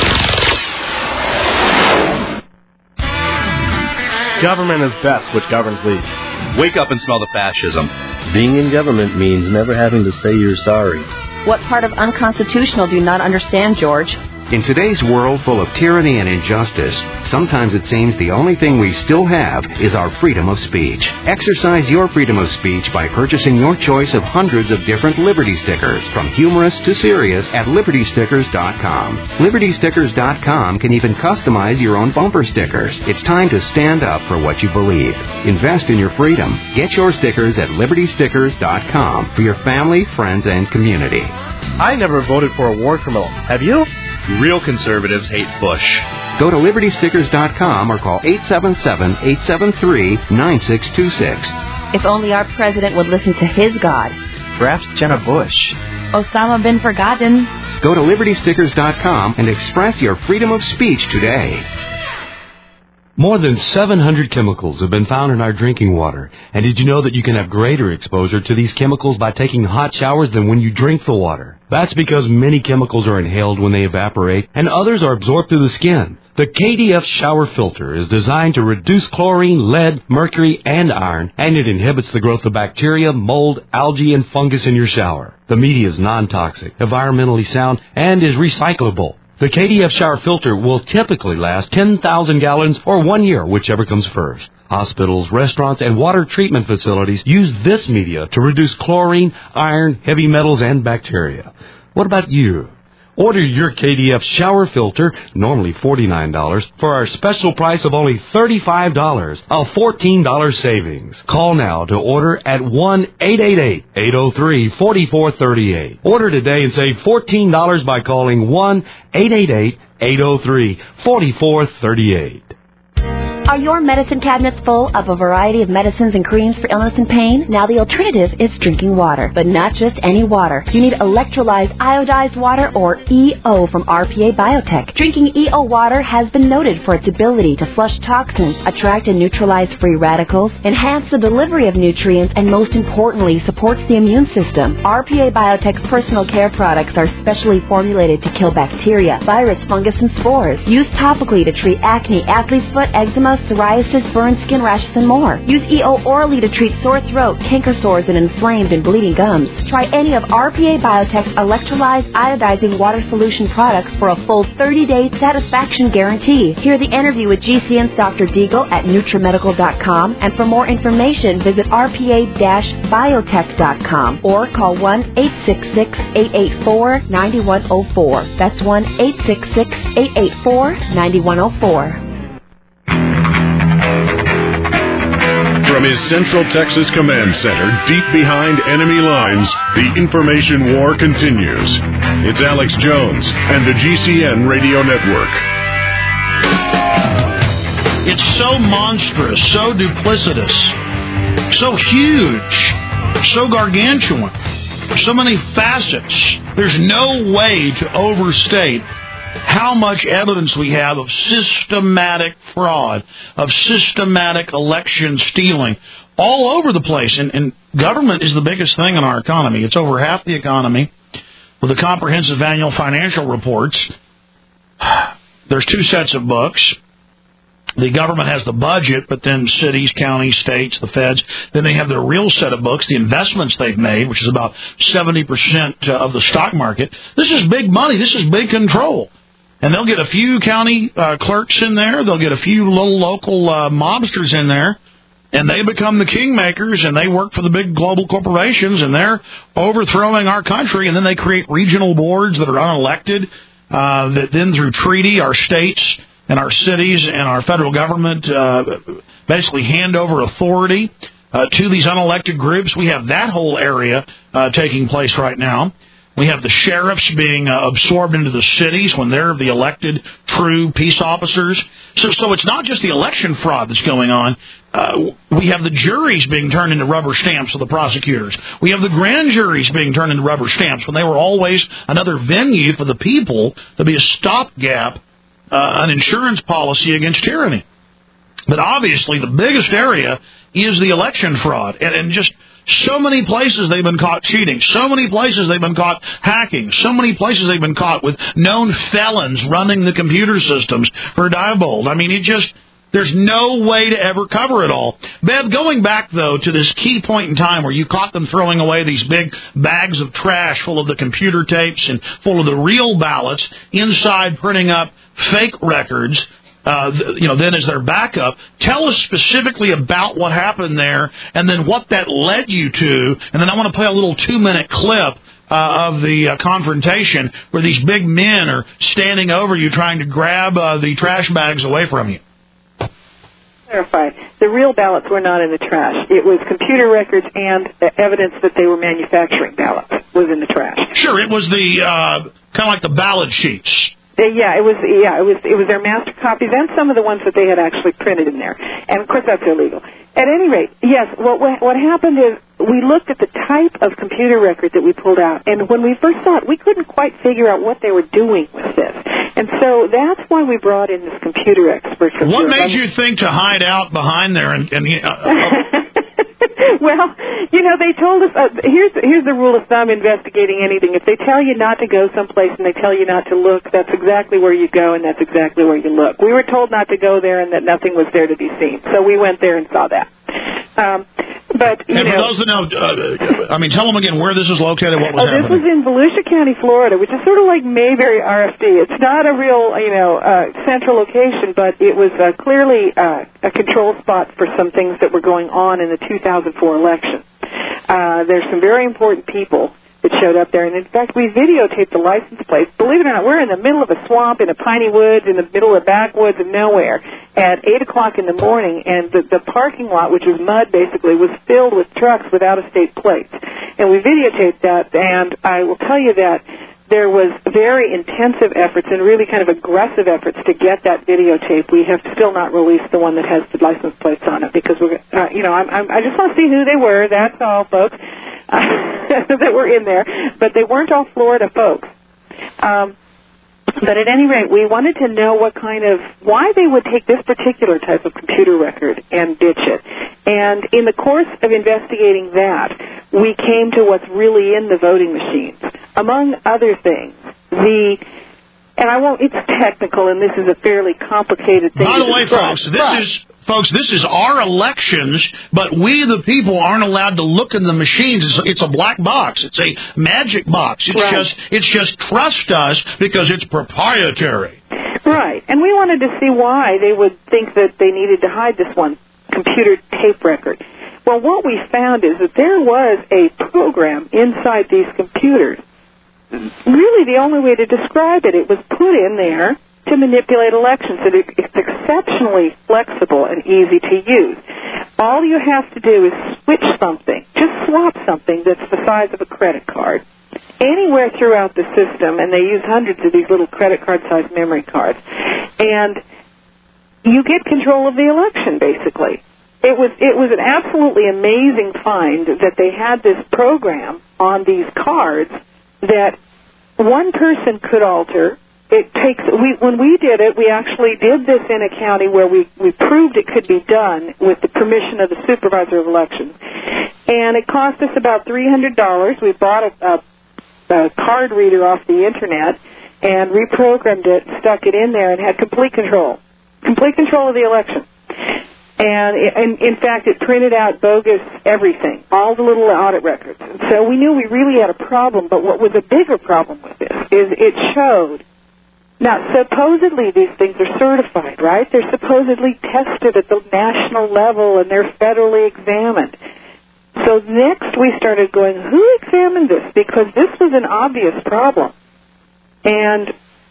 Speaker 17: Government is best, which governs least.
Speaker 5: Wake up and smell the fascism.
Speaker 18: Being in government means never having to say you're sorry.
Speaker 16: What part of unconstitutional do you not understand, George?
Speaker 19: In today's world full of tyranny and injustice, sometimes it seems the only thing we still have is our freedom of speech. Exercise your freedom of speech by purchasing your choice of hundreds of different Liberty stickers, from humorous to serious, at Liberty Stickers dot com. Liberty Stickers dot com can even customize your own bumper stickers. It's time to stand up for what you believe. Invest in your freedom. Get your stickers at Liberty Stickers dot com for your family, friends, and community.
Speaker 17: I never voted for a war criminal. Have you?
Speaker 5: Real conservatives hate Bush.
Speaker 19: Go to Liberty Stickers dot com or call eight seven seven, eight seven three, nine six two six.
Speaker 16: If only our president would listen to his God.
Speaker 9: Perhaps Jenna Bush.
Speaker 13: Osama bin Forgotten.
Speaker 19: Go to Liberty Stickers dot com and express your freedom of speech today.
Speaker 20: More than seven hundred chemicals have been found in our drinking water. And did you know that you can have greater exposure to these chemicals by taking hot showers than when you drink the water? That's because many chemicals are inhaled when they evaporate, and others are absorbed through the skin. The K D F shower filter is designed to reduce chlorine, lead, mercury, and iron, and it inhibits the growth of bacteria, mold, algae, and fungus in your shower. The media is non-toxic, environmentally sound, and is recyclable. The K D F shower filter will typically last ten thousand gallons or one year, whichever comes first. Hospitals, restaurants, and water treatment facilities use this media to reduce chlorine, iron, heavy metals, and bacteria. What about you? Order your K D F shower filter, normally forty-nine dollars, for our special price of only thirty-five dollars, a fourteen dollars savings. Call now to order at one eight eight eight, eight oh three, four four three eight. Order today and save fourteen dollars by calling one eight eight eight, eight oh three, four four three eight.
Speaker 16: Are your medicine cabinets full of a variety of medicines and creams for illness and pain? Now the alternative is drinking water, but not just any water. You need electrolyzed iodized water, or E O, from R P A Biotech. Drinking E O water has been noted for its ability to flush toxins, attract and neutralize free radicals, enhance the delivery of nutrients, and most importantly, supports the immune system. R P A Biotech's personal care products are specially formulated to kill bacteria, virus, fungus, and spores. Used topically to treat acne, athlete's foot, eczema, psoriasis, burn, skin rashes, and more. Use E O orally to treat sore throat, canker sores, and inflamed and bleeding gums. Try any of R P A Biotech's electrolyzed iodizing water solution products for a full thirty-day satisfaction guarantee. Hear the interview with G C N's Doctor Deagle at Nutrimedical dot com, and for more information, visit R P A biotech dot com or call one eight six six, eight eight four, nine one zero four. That's one eight six six, eight eight four, nine one zero four.
Speaker 1: From his Central Texas Command Center, deep behind enemy lines, the information war continues. It's Alex Jones and the G C N Radio Network.
Speaker 2: It's so monstrous, so duplicitous, so huge, so gargantuan, so many facets. There's no way to overstate how much evidence we have of systematic fraud, of systematic election stealing all over the place. And, and government is the biggest thing in our economy. It's over half the economy. With the comprehensive annual financial reports, there's two sets of books. The government has the budget, but then cities, counties, states, the feds, then they have their real set of books, the investments they've made, which is about seventy percent of the stock market. This is big money. This is big control. And they'll get a few county uh, clerks in there. They'll get a few little local uh, mobsters in there. And they become the kingmakers, and they work for the big global corporations, and they're overthrowing our country. And then they create regional boards that are unelected, uh, that then through treaty, our states and our cities and our federal government uh, basically hand over authority uh, to these unelected groups. We have that whole area uh, taking place right now. We have the sheriffs being uh, absorbed into the cities when they're the elected, true peace officers. So, so it's not just the election fraud that's going on. Uh, we have the juries being turned into rubber stamps of the prosecutors. We have the grand juries being turned into rubber stamps when they were always another venue for the people to be a stopgap, uh, an insurance policy against tyranny. But obviously the biggest area is the election fraud. And, and just so many places they've been caught cheating. So many places they've been caught hacking. So many places they've been caught with known felons running the computer systems for Diebold. I mean, it just, there's no way to ever cover it all. Bev, going back, though, to this key point in time where you caught them throwing away these big bags of trash full of the computer tapes and full of the real ballots, inside printing up fake records, Uh, you know, then as their backup. Tell us specifically about what happened there and then what that led you to. And then I want to play a little two-minute clip uh, of the uh, confrontation where these big men are standing over you trying to grab uh, the trash bags away from you.
Speaker 12: Clarify. The real ballots were not in the trash. It was computer records and evidence that they were manufacturing ballots was in the trash.
Speaker 2: Sure, it was the uh, kind of like the ballot sheets.
Speaker 12: Yeah, it was. Yeah, it was. It was their master copies and some of the ones that they had actually printed in there. And of course, that's illegal. At any rate, yes. What what happened is we looked at the type of computer record that we pulled out, and when we first saw it, we couldn't quite figure out what they were doing with this. And so that's why we brought in this computer expert.
Speaker 2: What made you think to hide out behind there and? and uh, uh,
Speaker 12: Well, you know, they told us, uh, here's here's the rule of thumb investigating anything. If they tell you not to go someplace and they tell you not to look, that's exactly where you go and that's exactly where you look. We were told not to go there and that nothing was there to be seen. So we went there and saw that. Um, but, you
Speaker 2: and for
Speaker 12: know,
Speaker 2: those that know, uh, I mean, tell them again where this is located, what was
Speaker 12: oh,
Speaker 2: happening.
Speaker 12: This was in Volusia County, Florida, which is sort of like Mayberry R F D. It's not a real, you know, uh, central location, but it was uh, clearly uh, a control spot for some things that were going on in the two thousand four election. Uh, there's some very important people that showed up there, and in fact, we videotaped the license plates. Believe it or not, we're in the middle of a swamp in a piney woods, in the middle of backwoods of nowhere, at eight o'clock in the morning, and the, the parking lot, which was mud basically, was filled with trucks with out-of-state plates. And we videotaped that, and I will tell you that there was very intensive efforts and really kind of aggressive efforts to get that videotape. We have still not released the one that has the license plates on it because we're, uh, you know, I'm, I'm, I just want to see who they were. That's all, folks, uh, that were in there. But they weren't all Florida folks. Um, but at any rate, we wanted to know what kind of, why they would take this particular type of computer record and ditch it. And in the course of investigating that, we came to what's really in the voting machines. Among other things, the, and I won't, it's technical and this is a fairly complicated thing.
Speaker 2: By the way,
Speaker 12: describe,
Speaker 2: folks, this
Speaker 12: but,
Speaker 2: is, folks, this is our elections, but we, the people, aren't allowed to look in the machines. It's, it's a black box. It's a magic box. It's
Speaker 12: right.
Speaker 2: just, it's just trust us because it's proprietary.
Speaker 12: Right. And we wanted to see why they would think that they needed to hide this one computer tape record. Well, what we found is that there was a program inside these computers. Really, the only way to describe it, it was put in there to manipulate elections. It, it's exceptionally flexible and easy to use. All you have to do is switch something, just swap something that's the size of a credit card, anywhere throughout the system, and they use hundreds of these little credit card-sized memory cards, and you get control of the election, basically. It was it was an absolutely amazing find that they had this program on these cards that one person could alter. It takes we when we did it, we actually did this in a county where we, we proved it could be done with the permission of the supervisor of elections, and it cost us about three hundred dollars. We bought a, a, a card reader off the internet and reprogrammed it, stuck it in there, and had complete control, complete control of the election. And in, in fact, it printed out bogus everything, all the little audit records. And so we knew we really had a problem, but what was a bigger problem with this is it showed, now supposedly these things are certified, right? They're supposedly tested at the national level and they're federally examined. So next we started going, who examined this? Because this was an obvious problem. And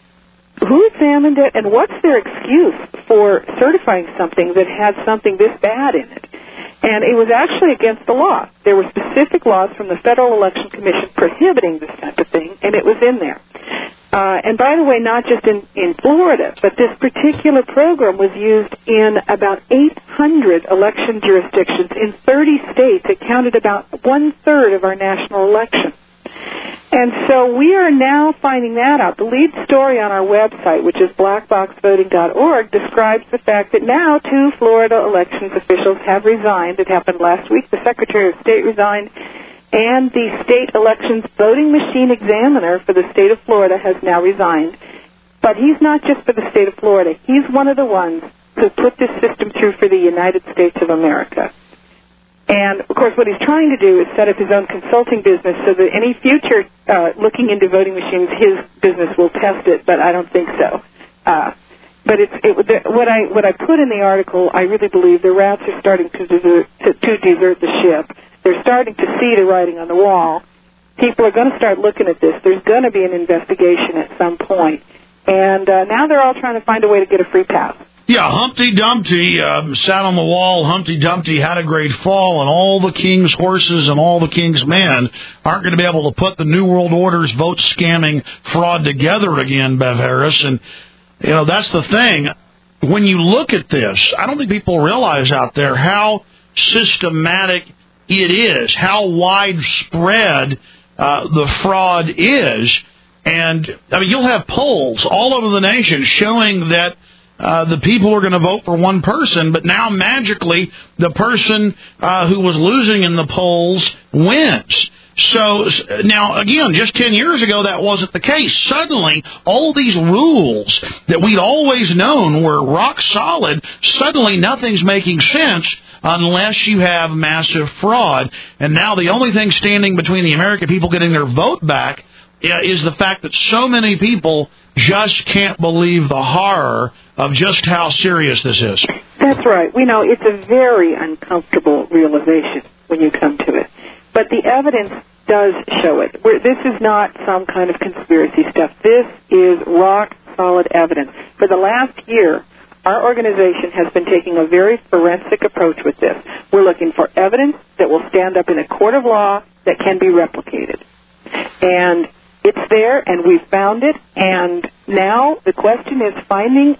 Speaker 12: who examined it, and what's their excuse for certifying something that had something this bad in it? And it was actually against the law. There were specific laws from the Federal Election Commission prohibiting this type of thing, and it was in there. Uh, and by the way, not just in, in Florida, but this particular program was used in about eight hundred election jurisdictions in thirty states. It counted about one-third of our national elections. And so we are now finding that out. The lead story on our website, which is black box voting dot org, describes the fact that now two Florida elections officials have resigned. It happened last week. The Secretary of State resigned, and the state elections voting machine examiner for the state of Florida has now resigned. But he's not just for the state of Florida. He's one of the ones who put this system through for the United States of America. And, of course, what he's trying to do is set up his own consulting business so that any future uh, looking into voting machines, his business will test it, but I don't think so. Uh, but it's, it, the, what I what I put in the article, I really believe the rats are starting to desert, to, to desert the ship. They're starting to see the writing on the wall. People are going to start looking at this. There's going to be an investigation at some point. And uh, now they're all trying to find a way to get a free pass.
Speaker 2: Yeah, Humpty Dumpty um, sat on the wall. Humpty Dumpty had a great fall, and all the king's horses and all the king's men aren't going to be able to put the New World Order's vote scamming fraud together again, Bev Harris. And, you know, that's the thing. When you look at this, I don't think people realize out there how systematic it is, how widespread uh, the fraud is. And, I mean, you'll have polls all over the nation showing that Uh, the people are going to vote for one person, but now magically the person uh, who was losing in the polls wins. So now, again, just ten years ago, that wasn't the case. Suddenly, all these rules that we'd always known were rock solid, suddenly nothing's making sense unless you have massive fraud. And now the only thing standing between the American people getting their vote back is the fact that so many people just can't believe the horror of just how serious this is.
Speaker 12: That's right. We know it's a very uncomfortable realization when you come to it. But the evidence does show it. We're, this is not some kind of conspiracy stuff. This is rock-solid evidence. For the last year, our organization has been taking a very forensic approach with this. We're looking for evidence that will stand up in a court of law that can be replicated. And it's there, and we've found it, and now the question is finding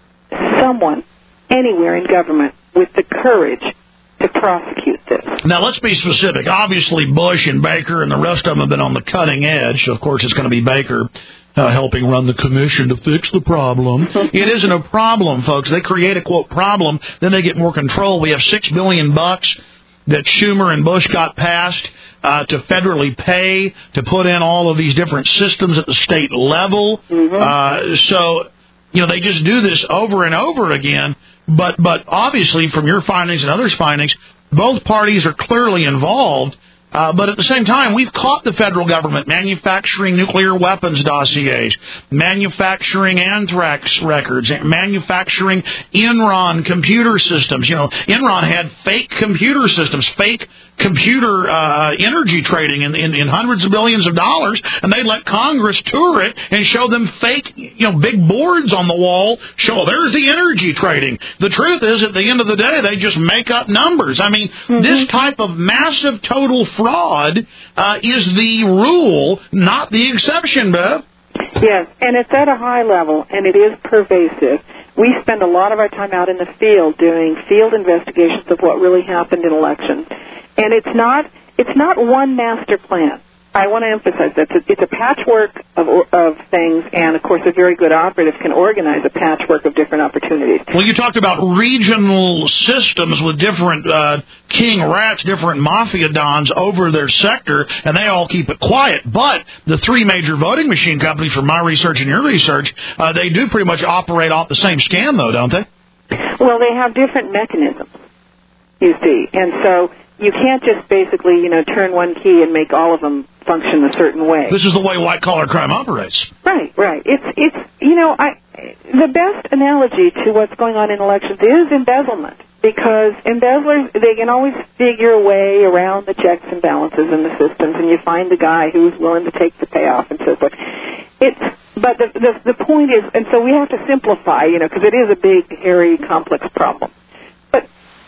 Speaker 12: someone anywhere in government with the courage to prosecute this.
Speaker 2: Now, let's be specific. Obviously, Bush and Baker and the rest of them have been on the cutting edge. So, of course, it's going to be Baker uh, helping run the commission to fix the problem. It isn't a problem, folks. They create a, quote, problem, then they get more control. We have six billion bucks that Schumer and Bush got passed uh, to federally pay to put in all of these different systems at the state level. Mm-hmm. Uh, so, you know, they just do this over and over again. But, but obviously, from your findings and others' findings, both parties are clearly involved. Uh, but at the same time, we've caught the federal government manufacturing nuclear weapons dossiers, manufacturing anthrax records, manufacturing Enron computer systems. You know, Enron had fake computer systems, fake computer uh, energy trading in, in, in hundreds of billions of dollars, and they'd let Congress tour it and show them fake, you know, big boards on the wall, show, there's the energy trading. The truth is, at the end of the day, they just make up numbers. I mean, mm-hmm. this type of massive total fraud uh, is the rule, not the exception, Bev.
Speaker 12: Yes, and it's at a high level, and it is pervasive. We spend a lot of our time out in the field doing field investigations of what really happened in elections. And it's not it's not one master plan. I want to emphasize that it's a patchwork of of things, and, of course, a very good operative can organize a patchwork of different opportunities.
Speaker 2: Well, you talked about regional systems with different uh, king rats, different mafia dons over their sector, and they all keep it quiet. But the three major voting machine companies, from my research and your research, uh, they do pretty much operate off the same scam, though, don't they?
Speaker 12: Well, they have different mechanisms, you see, and so you can't just basically, you know, turn one key and make all of them function a certain way.
Speaker 2: This is the way white-collar crime operates.
Speaker 12: Right, right. It's, it's, you know, I, the best analogy to what's going on in elections is embezzlement, because embezzlers, they can always figure a way around the checks and balances in the systems, and you find the guy who's willing to take the payoff and so forth. It's, but the, the, the point is, and so we have to simplify, you know, because it is a big, hairy, complex problem. But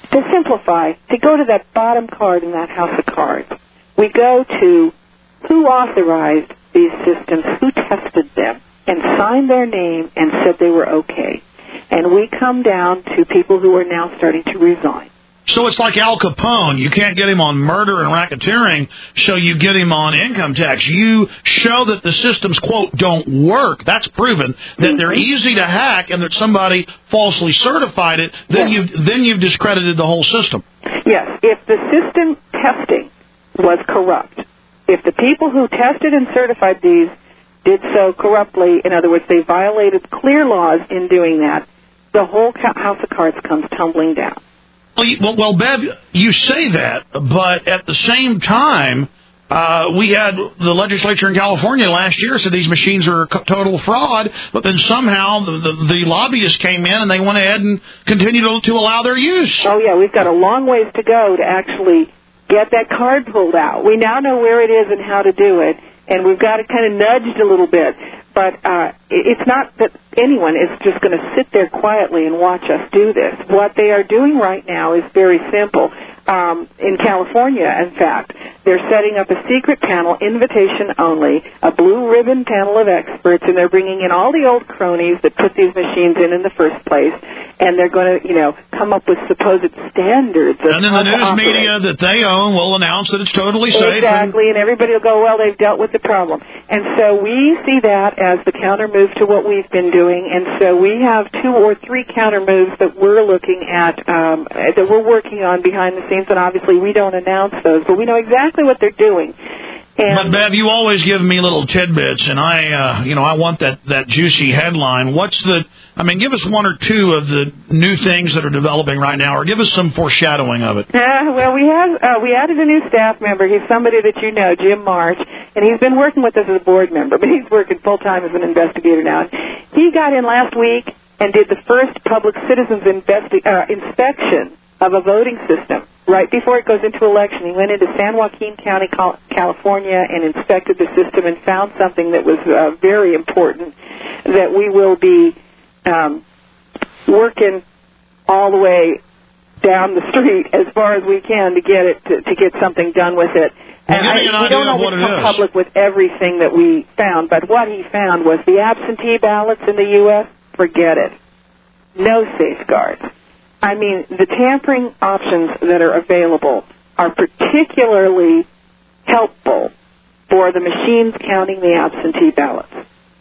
Speaker 12: to simplify, to go to that bottom card in that house of cards, we go to who authorized these systems, who tested them, and signed their name and said they were okay. And we come down to people who are now starting to resign.
Speaker 2: So it's like Al Capone. You can't get him on murder and racketeering, so you get him on income tax. You show that the systems, quote, don't work. That's proven. That mm-hmm. they're easy to hack and that somebody falsely certified it. Then, yes. you've, then you've discredited the whole system.
Speaker 12: Yes. If the system testing was corrupt, if the people who tested and certified these did so corruptly, in other words, they violated clear laws in doing that, the whole house of cards comes tumbling down.
Speaker 2: Well, well, Bev, you say that, but at the same time, uh, we had the legislature in California last year said these machines are total fraud, but then somehow the, the, the lobbyists came in and they went ahead and continued to, to allow their use.
Speaker 12: Oh, yeah, we've got a long ways to go to actually get that card pulled out. We now know where it is and how to do it, and we've got it kind of nudged a little bit. But uh, it's not that anyone is just going to sit there quietly and watch us do this. What they are doing right now is very simple. Um, in California, in fact, they're setting up a secret panel, invitation only, a blue ribbon panel of experts, and they're bringing in all the old cronies that put these machines in in the first place, and they're going to, you know, come up with supposed standards. Of
Speaker 2: and then the news media that they own will announce that it's totally safe.
Speaker 12: Exactly, and, and everybody will go, well, they've dealt with the problem. And so we see that as the counter move to what we've been doing, and so we have two or three counter moves that we're looking at, um, that we're working on behind the scenes, and obviously we don't announce those, but we know exactly what they're doing. And
Speaker 2: but, Bev, you always give me little tidbits, and I, uh, you know, I want that, that juicy headline. What's the, I mean, give us one or two of the new things that are developing right now, or give us some foreshadowing of it.
Speaker 12: Uh, well, we have, uh, we added a new staff member. He's somebody that you know, Jim March, and he's been working with us as a board member, but he's working full-time as an investigator now. He got in last week and did the first public citizens investi- uh, inspection of a voting system. Right before it goes into election, he went into San Joaquin County, California, and inspected the system and found something that was uh, very important, that we will be um, working all the way down the street as far as we can to get it to, to get something done with it. And I, we don't always come public with everything that we found, but what he found was the absentee ballots in the U S, forget it. No safeguards. I mean, the tampering options that are available are particularly helpful for the machines counting the absentee ballots.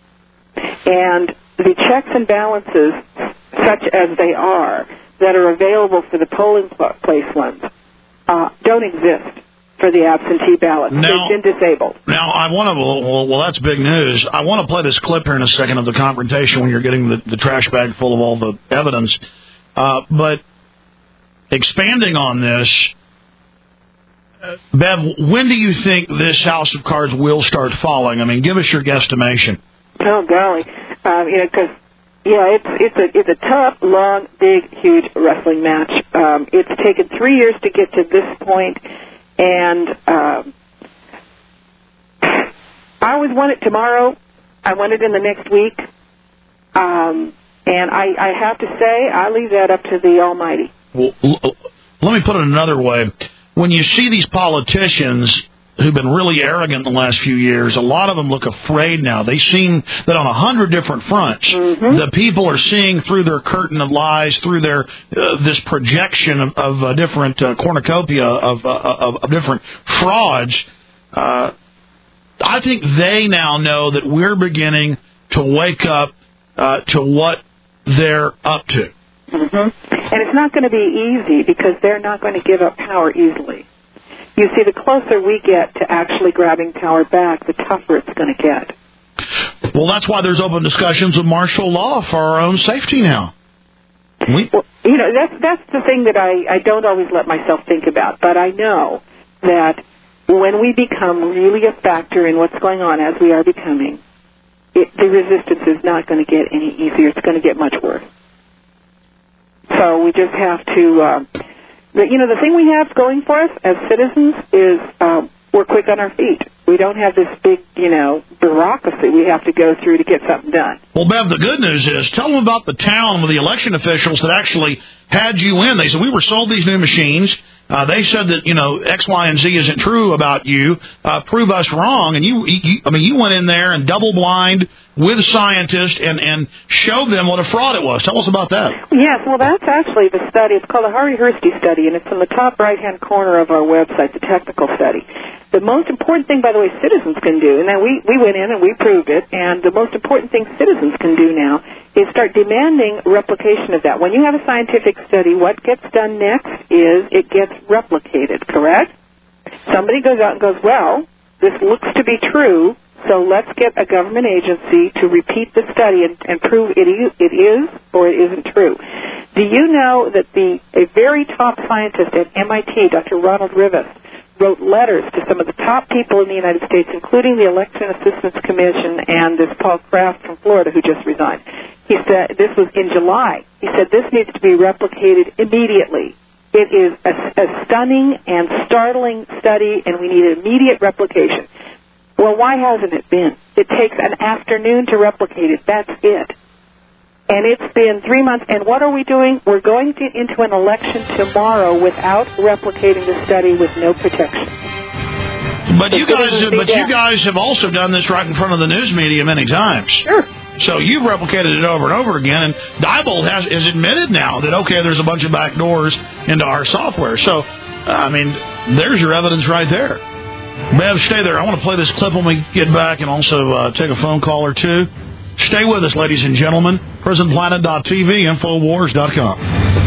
Speaker 12: And the checks and balances, such as they are, that are available for the polling place ones, uh, don't exist for the absentee ballots.
Speaker 2: Now,
Speaker 12: they've been disabled.
Speaker 2: Now, I want to, well, well, that's big news. I want to play this clip here in a second of the confrontation when you're getting the, the trash bag full of all the evidence. Uh, but expanding on this, uh, Bev, when do you think this house of cards will start falling? I mean, give us your guesstimation.
Speaker 12: Oh, golly. Um, you know, because, yeah, it's it's a it's a tough, long, big, huge wrestling match. Um, it's taken three years to get to this point, and um, I always want it tomorrow. I want it in the next week. Um, and I, I have to say, I leave that up to the Almighty.
Speaker 2: Well, l- let me put it another way. When you see these politicians who've been really arrogant in the last few years, a lot of them look afraid now. They seem that on a hundred different fronts, mm-hmm. the people are seeing through their curtain of lies, through their uh, this projection of, of a different uh, cornucopia of, uh, of, of different frauds. Uh, I think they now know that we're beginning to wake up uh, to what they're up to.
Speaker 12: Mm-hmm. And it's not going to be easy because they're not going to give up power easily. You see, the closer we get to actually grabbing power back, the tougher it's going to get.
Speaker 2: Well, that's why there's open discussions of martial law for our own safety now. We-
Speaker 12: well, you know, that's that's the thing that I, I don't always let myself think about. But I know that when we become really a factor in what's going on, as we are becoming, it, the resistance is not going to get any easier. It's going to get much worse. So we just have to... Uh, The, you know, the thing we have going for us as citizens is uh, we're quick on our feet. We don't have this big, you know, bureaucracy we have to go through to get something done.
Speaker 2: Well, Bev, the good news is, tell them about the town with the election officials that actually had you in. They said, we were sold these new machines. Uh, they said that, you know, X, Y, and Z isn't true about you. Uh, prove us wrong. And you, you, I mean, you went in there and double blind with scientists and, and showed them what a fraud it was. Tell us about that.
Speaker 12: Yes, well, that's actually the study. It's called the Harvey Hursty study, and it's in the top right-hand corner of our website, the technical study. The most important thing, by the way, citizens can do, and then we, we went in and we proved it, and the most important thing citizens can do now is start demanding replication of that. When you have a scientific study, what gets done next is it gets replicated, correct? Somebody goes out and goes, well, this looks to be true, so let's get a government agency to repeat the study and, and prove it is, it is or it isn't true. Do you know that the a very top scientist at M I T, Doctor Ronald Rivest, wrote letters to some of the top people in the United States, including the Election Assistance Commission and this Paul Kraft from Florida who just resigned. He said, this was in July, he said this needs to be replicated immediately. It is a, a stunning and startling study, and we need immediate replication. Well, why hasn't it been? It takes an afternoon to replicate it. That's it. And it's been three months. And what are we doing? We're going to, into an election tomorrow without replicating the study with no protection.
Speaker 2: But you guys, have, but you guys have also done this right in front of the news media many times.
Speaker 12: Sure.
Speaker 2: So you've replicated it over and over again, and Diebold has is admitted now that okay, there's a bunch of back doors into our software. So, I mean, there's your evidence right there. Bev, stay there. I want to play this clip when we get back, and also uh, take a phone call or two. Stay with us, ladies and gentlemen. prison planet dot t v, infowars dot com.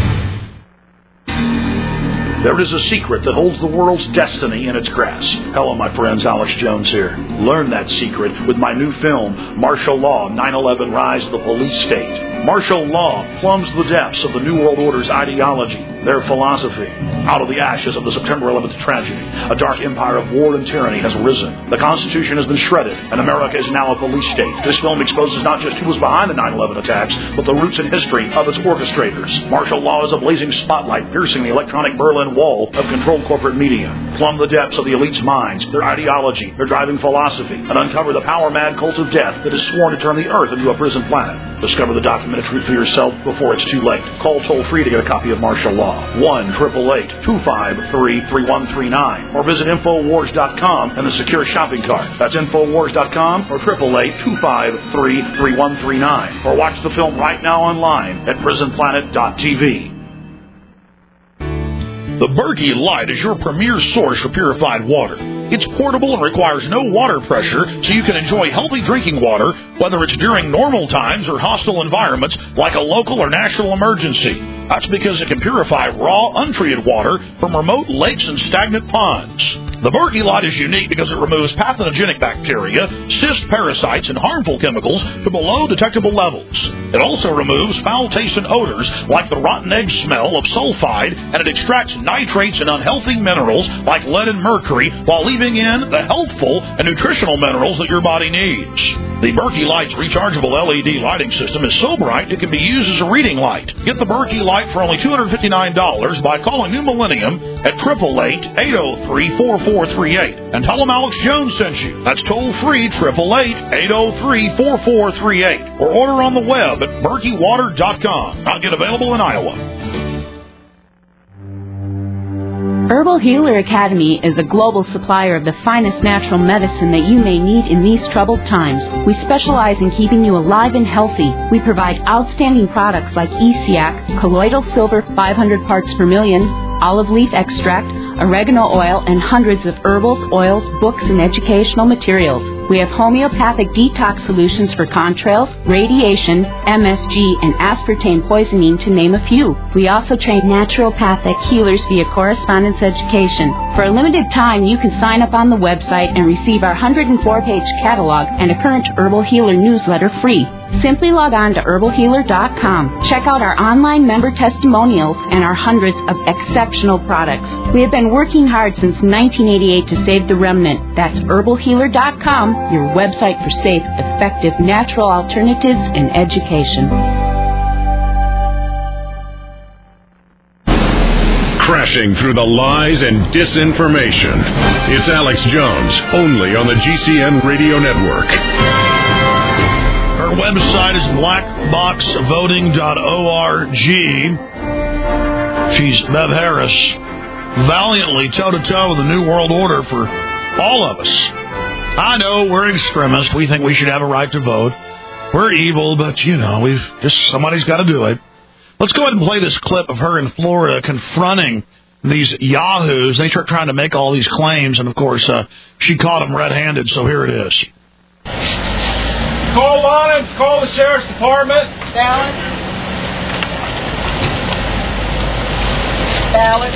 Speaker 2: There is a secret that holds the world's destiny in its grasp. Hello, my friends. Alex Jones here. Learn that secret with my new film, Martial Law, nine eleven Rise of the Police State. Martial law plumbs the depths of the New World Order's ideology, their philosophy. Out of the ashes of the September eleventh tragedy, a dark empire of war and tyranny has risen. The Constitution has been shredded, and America is now a police state. This film exposes not just who was behind the nine eleven attacks, but the roots and history of its orchestrators. Martial law is a blazing spotlight piercing the electronic Berlin Wall of controlled corporate media. Plumb the depths of the elite's minds, their ideology, their driving philosophy, and uncover the power-mad cult of death that is sworn to turn the earth into a prison planet. Discover the documented truth for yourself before it's too late. Call toll-free to get a copy of Martial Law. one eight eight eight, two five three, three one three nine. Or visit infowars dot com and the secure shopping cart. That's infowars dot com or eight eight eight, two five three, three one three nine. Or watch the film right now online at prison planet dot t v. The Berkey Light is your premier source for purified water. It's portable and requires no water pressure, so you can enjoy healthy drinking water, whether it's during normal times or hostile environments like a local or national emergency. That's because it can purify raw, untreated water from remote lakes and stagnant ponds. The Berkey Light is unique because it removes pathogenic bacteria, cyst parasites, and harmful chemicals to below detectable levels. It also removes foul taste and odors like the rotten egg smell of sulfide, and it extracts nitrates and unhealthy minerals like lead and mercury while leaving in the healthful and nutritional minerals that your body needs. The Berkey Light's rechargeable L E D lighting system is so bright it can be used as a reading light. Get the Berkey Light for only two hundred fifty-nine dollars by calling New Millennium at eight eight eight, eight oh three, four four three eight. And tell them Alex Jones sent you. That's toll-free, eight eight eight, eight oh three, four four three eight. Or order on the web at berkey water dot com. Not yet available in Iowa.
Speaker 21: Herbal Healer Academy is a global supplier of the finest natural medicine that you may need in these troubled times. We specialize in keeping you alive and healthy. We provide outstanding products like E C A C, colloidal silver five hundred parts per million, olive leaf extract, oregano oil, and hundreds of herbals, oils, books, and educational materials. We have homeopathic detox solutions for contrails, radiation, M S G, and aspartame poisoning, to name a few. We also train naturopathic healers via correspondence education. For a limited time, you can sign up on the website and receive our one hundred four page catalog and a current Herbal Healer newsletter free. Simply log on to herbal healer dot com. Check out our online member testimonials and our hundreds of exceptional products. We have been working hard since nineteen eighty-eight to save the remnant. That's herbal healer dot com, your website for safe, effective, natural alternatives and education.
Speaker 1: Crash crashing through the lies and disinformation. It's Alex Jones, only on the G C N Radio Network.
Speaker 2: Her website is black box voting dot org. She's Bev Harris, valiantly toe-to-toe with the New World Order for all of us. I know we're extremists. We think we should have a right to vote. We're evil, but, you know, we've just somebody's got to do it. Let's go ahead and play this clip of her in Florida confronting these yahoos. They start trying to make all these claims, and, of course, uh, she caught them red-handed, so here it is.
Speaker 3: Call on him. Call the sheriff's department.
Speaker 22: Ballot. Ballot.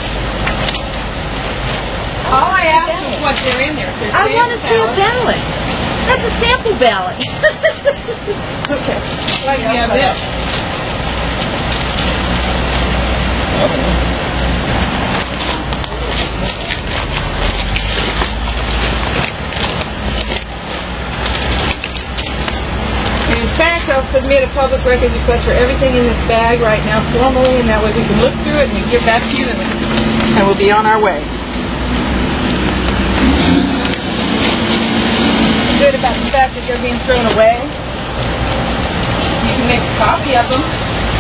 Speaker 22: All I ask is what they're in there.
Speaker 4: I want to see a ballot. That's a sample ballot.
Speaker 22: Okay. Well, you have this. In fact, I'll submit a public records request for everything in this bag right now formally, and that way we can look through it and we give that to you, and, and we'll be on our way. Good about the fact that they're being thrown away. You can make a copy of them.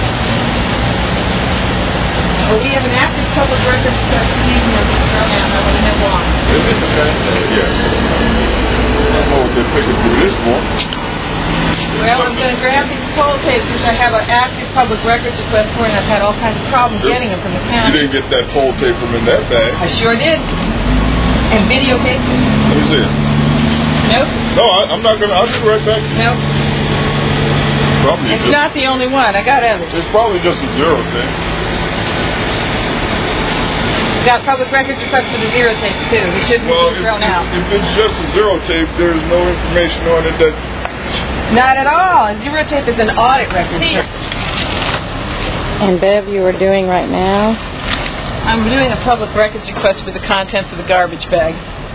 Speaker 22: Well, we have an active public records request for these, and they're being thrown out. I want to know why.
Speaker 3: Is it okay? Yeah. I don't know what they're picking through this for.
Speaker 22: Well, I'm going to grab these poll tapes, which I have an active public records request for, and I've had all kinds of problems getting them from the county.
Speaker 3: You didn't get that poll tape from in that bag.
Speaker 22: I sure did. And videotape.
Speaker 3: Let me see it.
Speaker 22: Nope.
Speaker 3: No, I, I'm not going to. I'll be right back.
Speaker 22: Nope.
Speaker 3: Probably
Speaker 22: it's
Speaker 3: just,
Speaker 22: not the only one. I got others.
Speaker 3: It's probably just a zero tape.
Speaker 22: Got public records request for the zero tape, too. We shouldn't
Speaker 3: well,
Speaker 22: be thrown
Speaker 3: if,
Speaker 22: out.
Speaker 3: If it's just a zero tape, there's no information on it that...
Speaker 22: Not at all. A zero tape is an audit record.
Speaker 4: And Bev, you are doing right now?
Speaker 22: I'm doing a public records request for the contents of the garbage bag.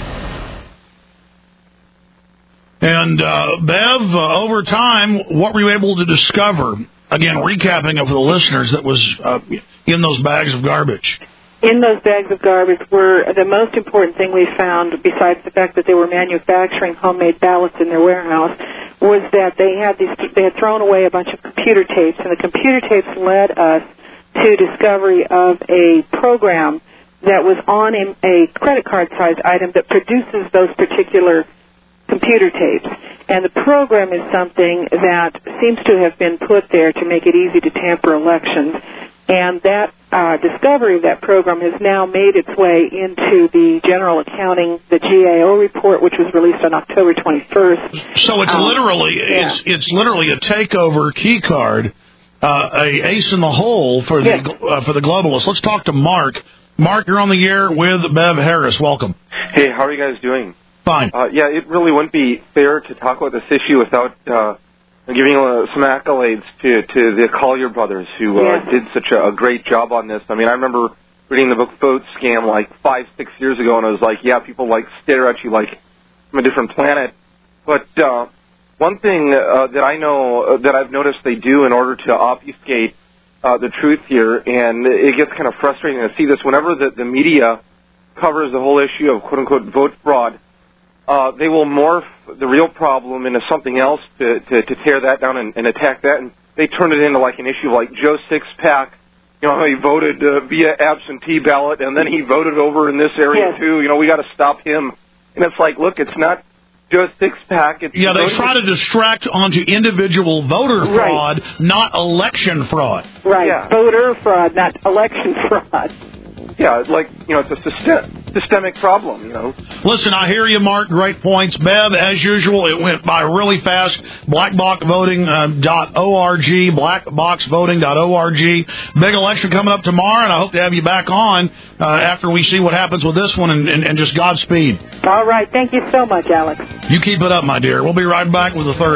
Speaker 2: And, uh, Bev, uh, over time, what were you able to discover? Again, recapping it for the listeners that was uh, in those bags of garbage.
Speaker 12: In those bags of garbage were the most important thing we found, besides the fact that they were manufacturing homemade ballots in their warehouse, was that they had these they had thrown away a bunch of computer tapes, and the computer tapes led us to discovery of a program that was on a, a credit card size item that produces those particular computer tapes. And the program is something that seems to have been put there to make it easy to tamper elections. And that uh, discovery of that program has now made its way into the General Accounting, the G A O report, which was released on October twenty-first.
Speaker 2: So it's um, literally
Speaker 12: yeah.
Speaker 2: it's it's literally a takeover key card, uh, a ace in the hole for the
Speaker 12: yes.
Speaker 2: uh, for the globalists. Let's talk to Mark. Mark, you're on the air with Bev Harris. Welcome.
Speaker 23: Hey, how are you guys doing?
Speaker 2: Fine.
Speaker 23: Uh, yeah, it really wouldn't be fair to talk about this issue without uh, giving uh, some accolades to, to the Collier brothers who uh,
Speaker 12: yes.
Speaker 23: did such a, a great job on this. I mean, I remember reading the book Vote Scam like five, six years ago, and I was like, yeah, people like stare at you like from a different planet. But uh, one thing uh, that I know uh, that I've noticed they do in order to obfuscate uh, the truth here, and it gets kind of frustrating to see this whenever the, the media covers the whole issue of quote-unquote vote fraud. Uh, they will morph the real problem into something else to, to, to tear that down and, and attack that. And they turn it into like an issue like Joe Sixpack, you know, how he voted uh, via absentee ballot, and then he voted over in this area
Speaker 12: yes.
Speaker 23: too. You know, we got to stop him. And it's like, look, it's not Joe Sixpack. It's
Speaker 2: yeah, they try to distract onto individual voter fraud,
Speaker 12: right.
Speaker 2: not election fraud.
Speaker 12: Right,
Speaker 23: yeah.
Speaker 12: voter fraud, not election fraud.
Speaker 23: Yeah, like, you know, it's a system, systemic problem, you know.
Speaker 2: Listen, I hear you, Mark. Great points. Bev, as usual, it went by really fast. black box voting dot org, black box voting dot org. Big election coming up tomorrow, and I hope to have you back on uh, after we see what happens with this one, and, and, and just Godspeed.
Speaker 12: All right. Thank you so much, Alex.
Speaker 2: You keep it up, my dear. We'll be right back with the third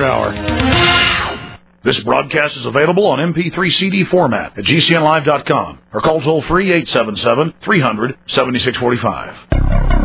Speaker 2: hour. This broadcast is available on M P three C D format at G C N live dot com or call toll free eight seven seven, three hundred, seventy-six forty-five.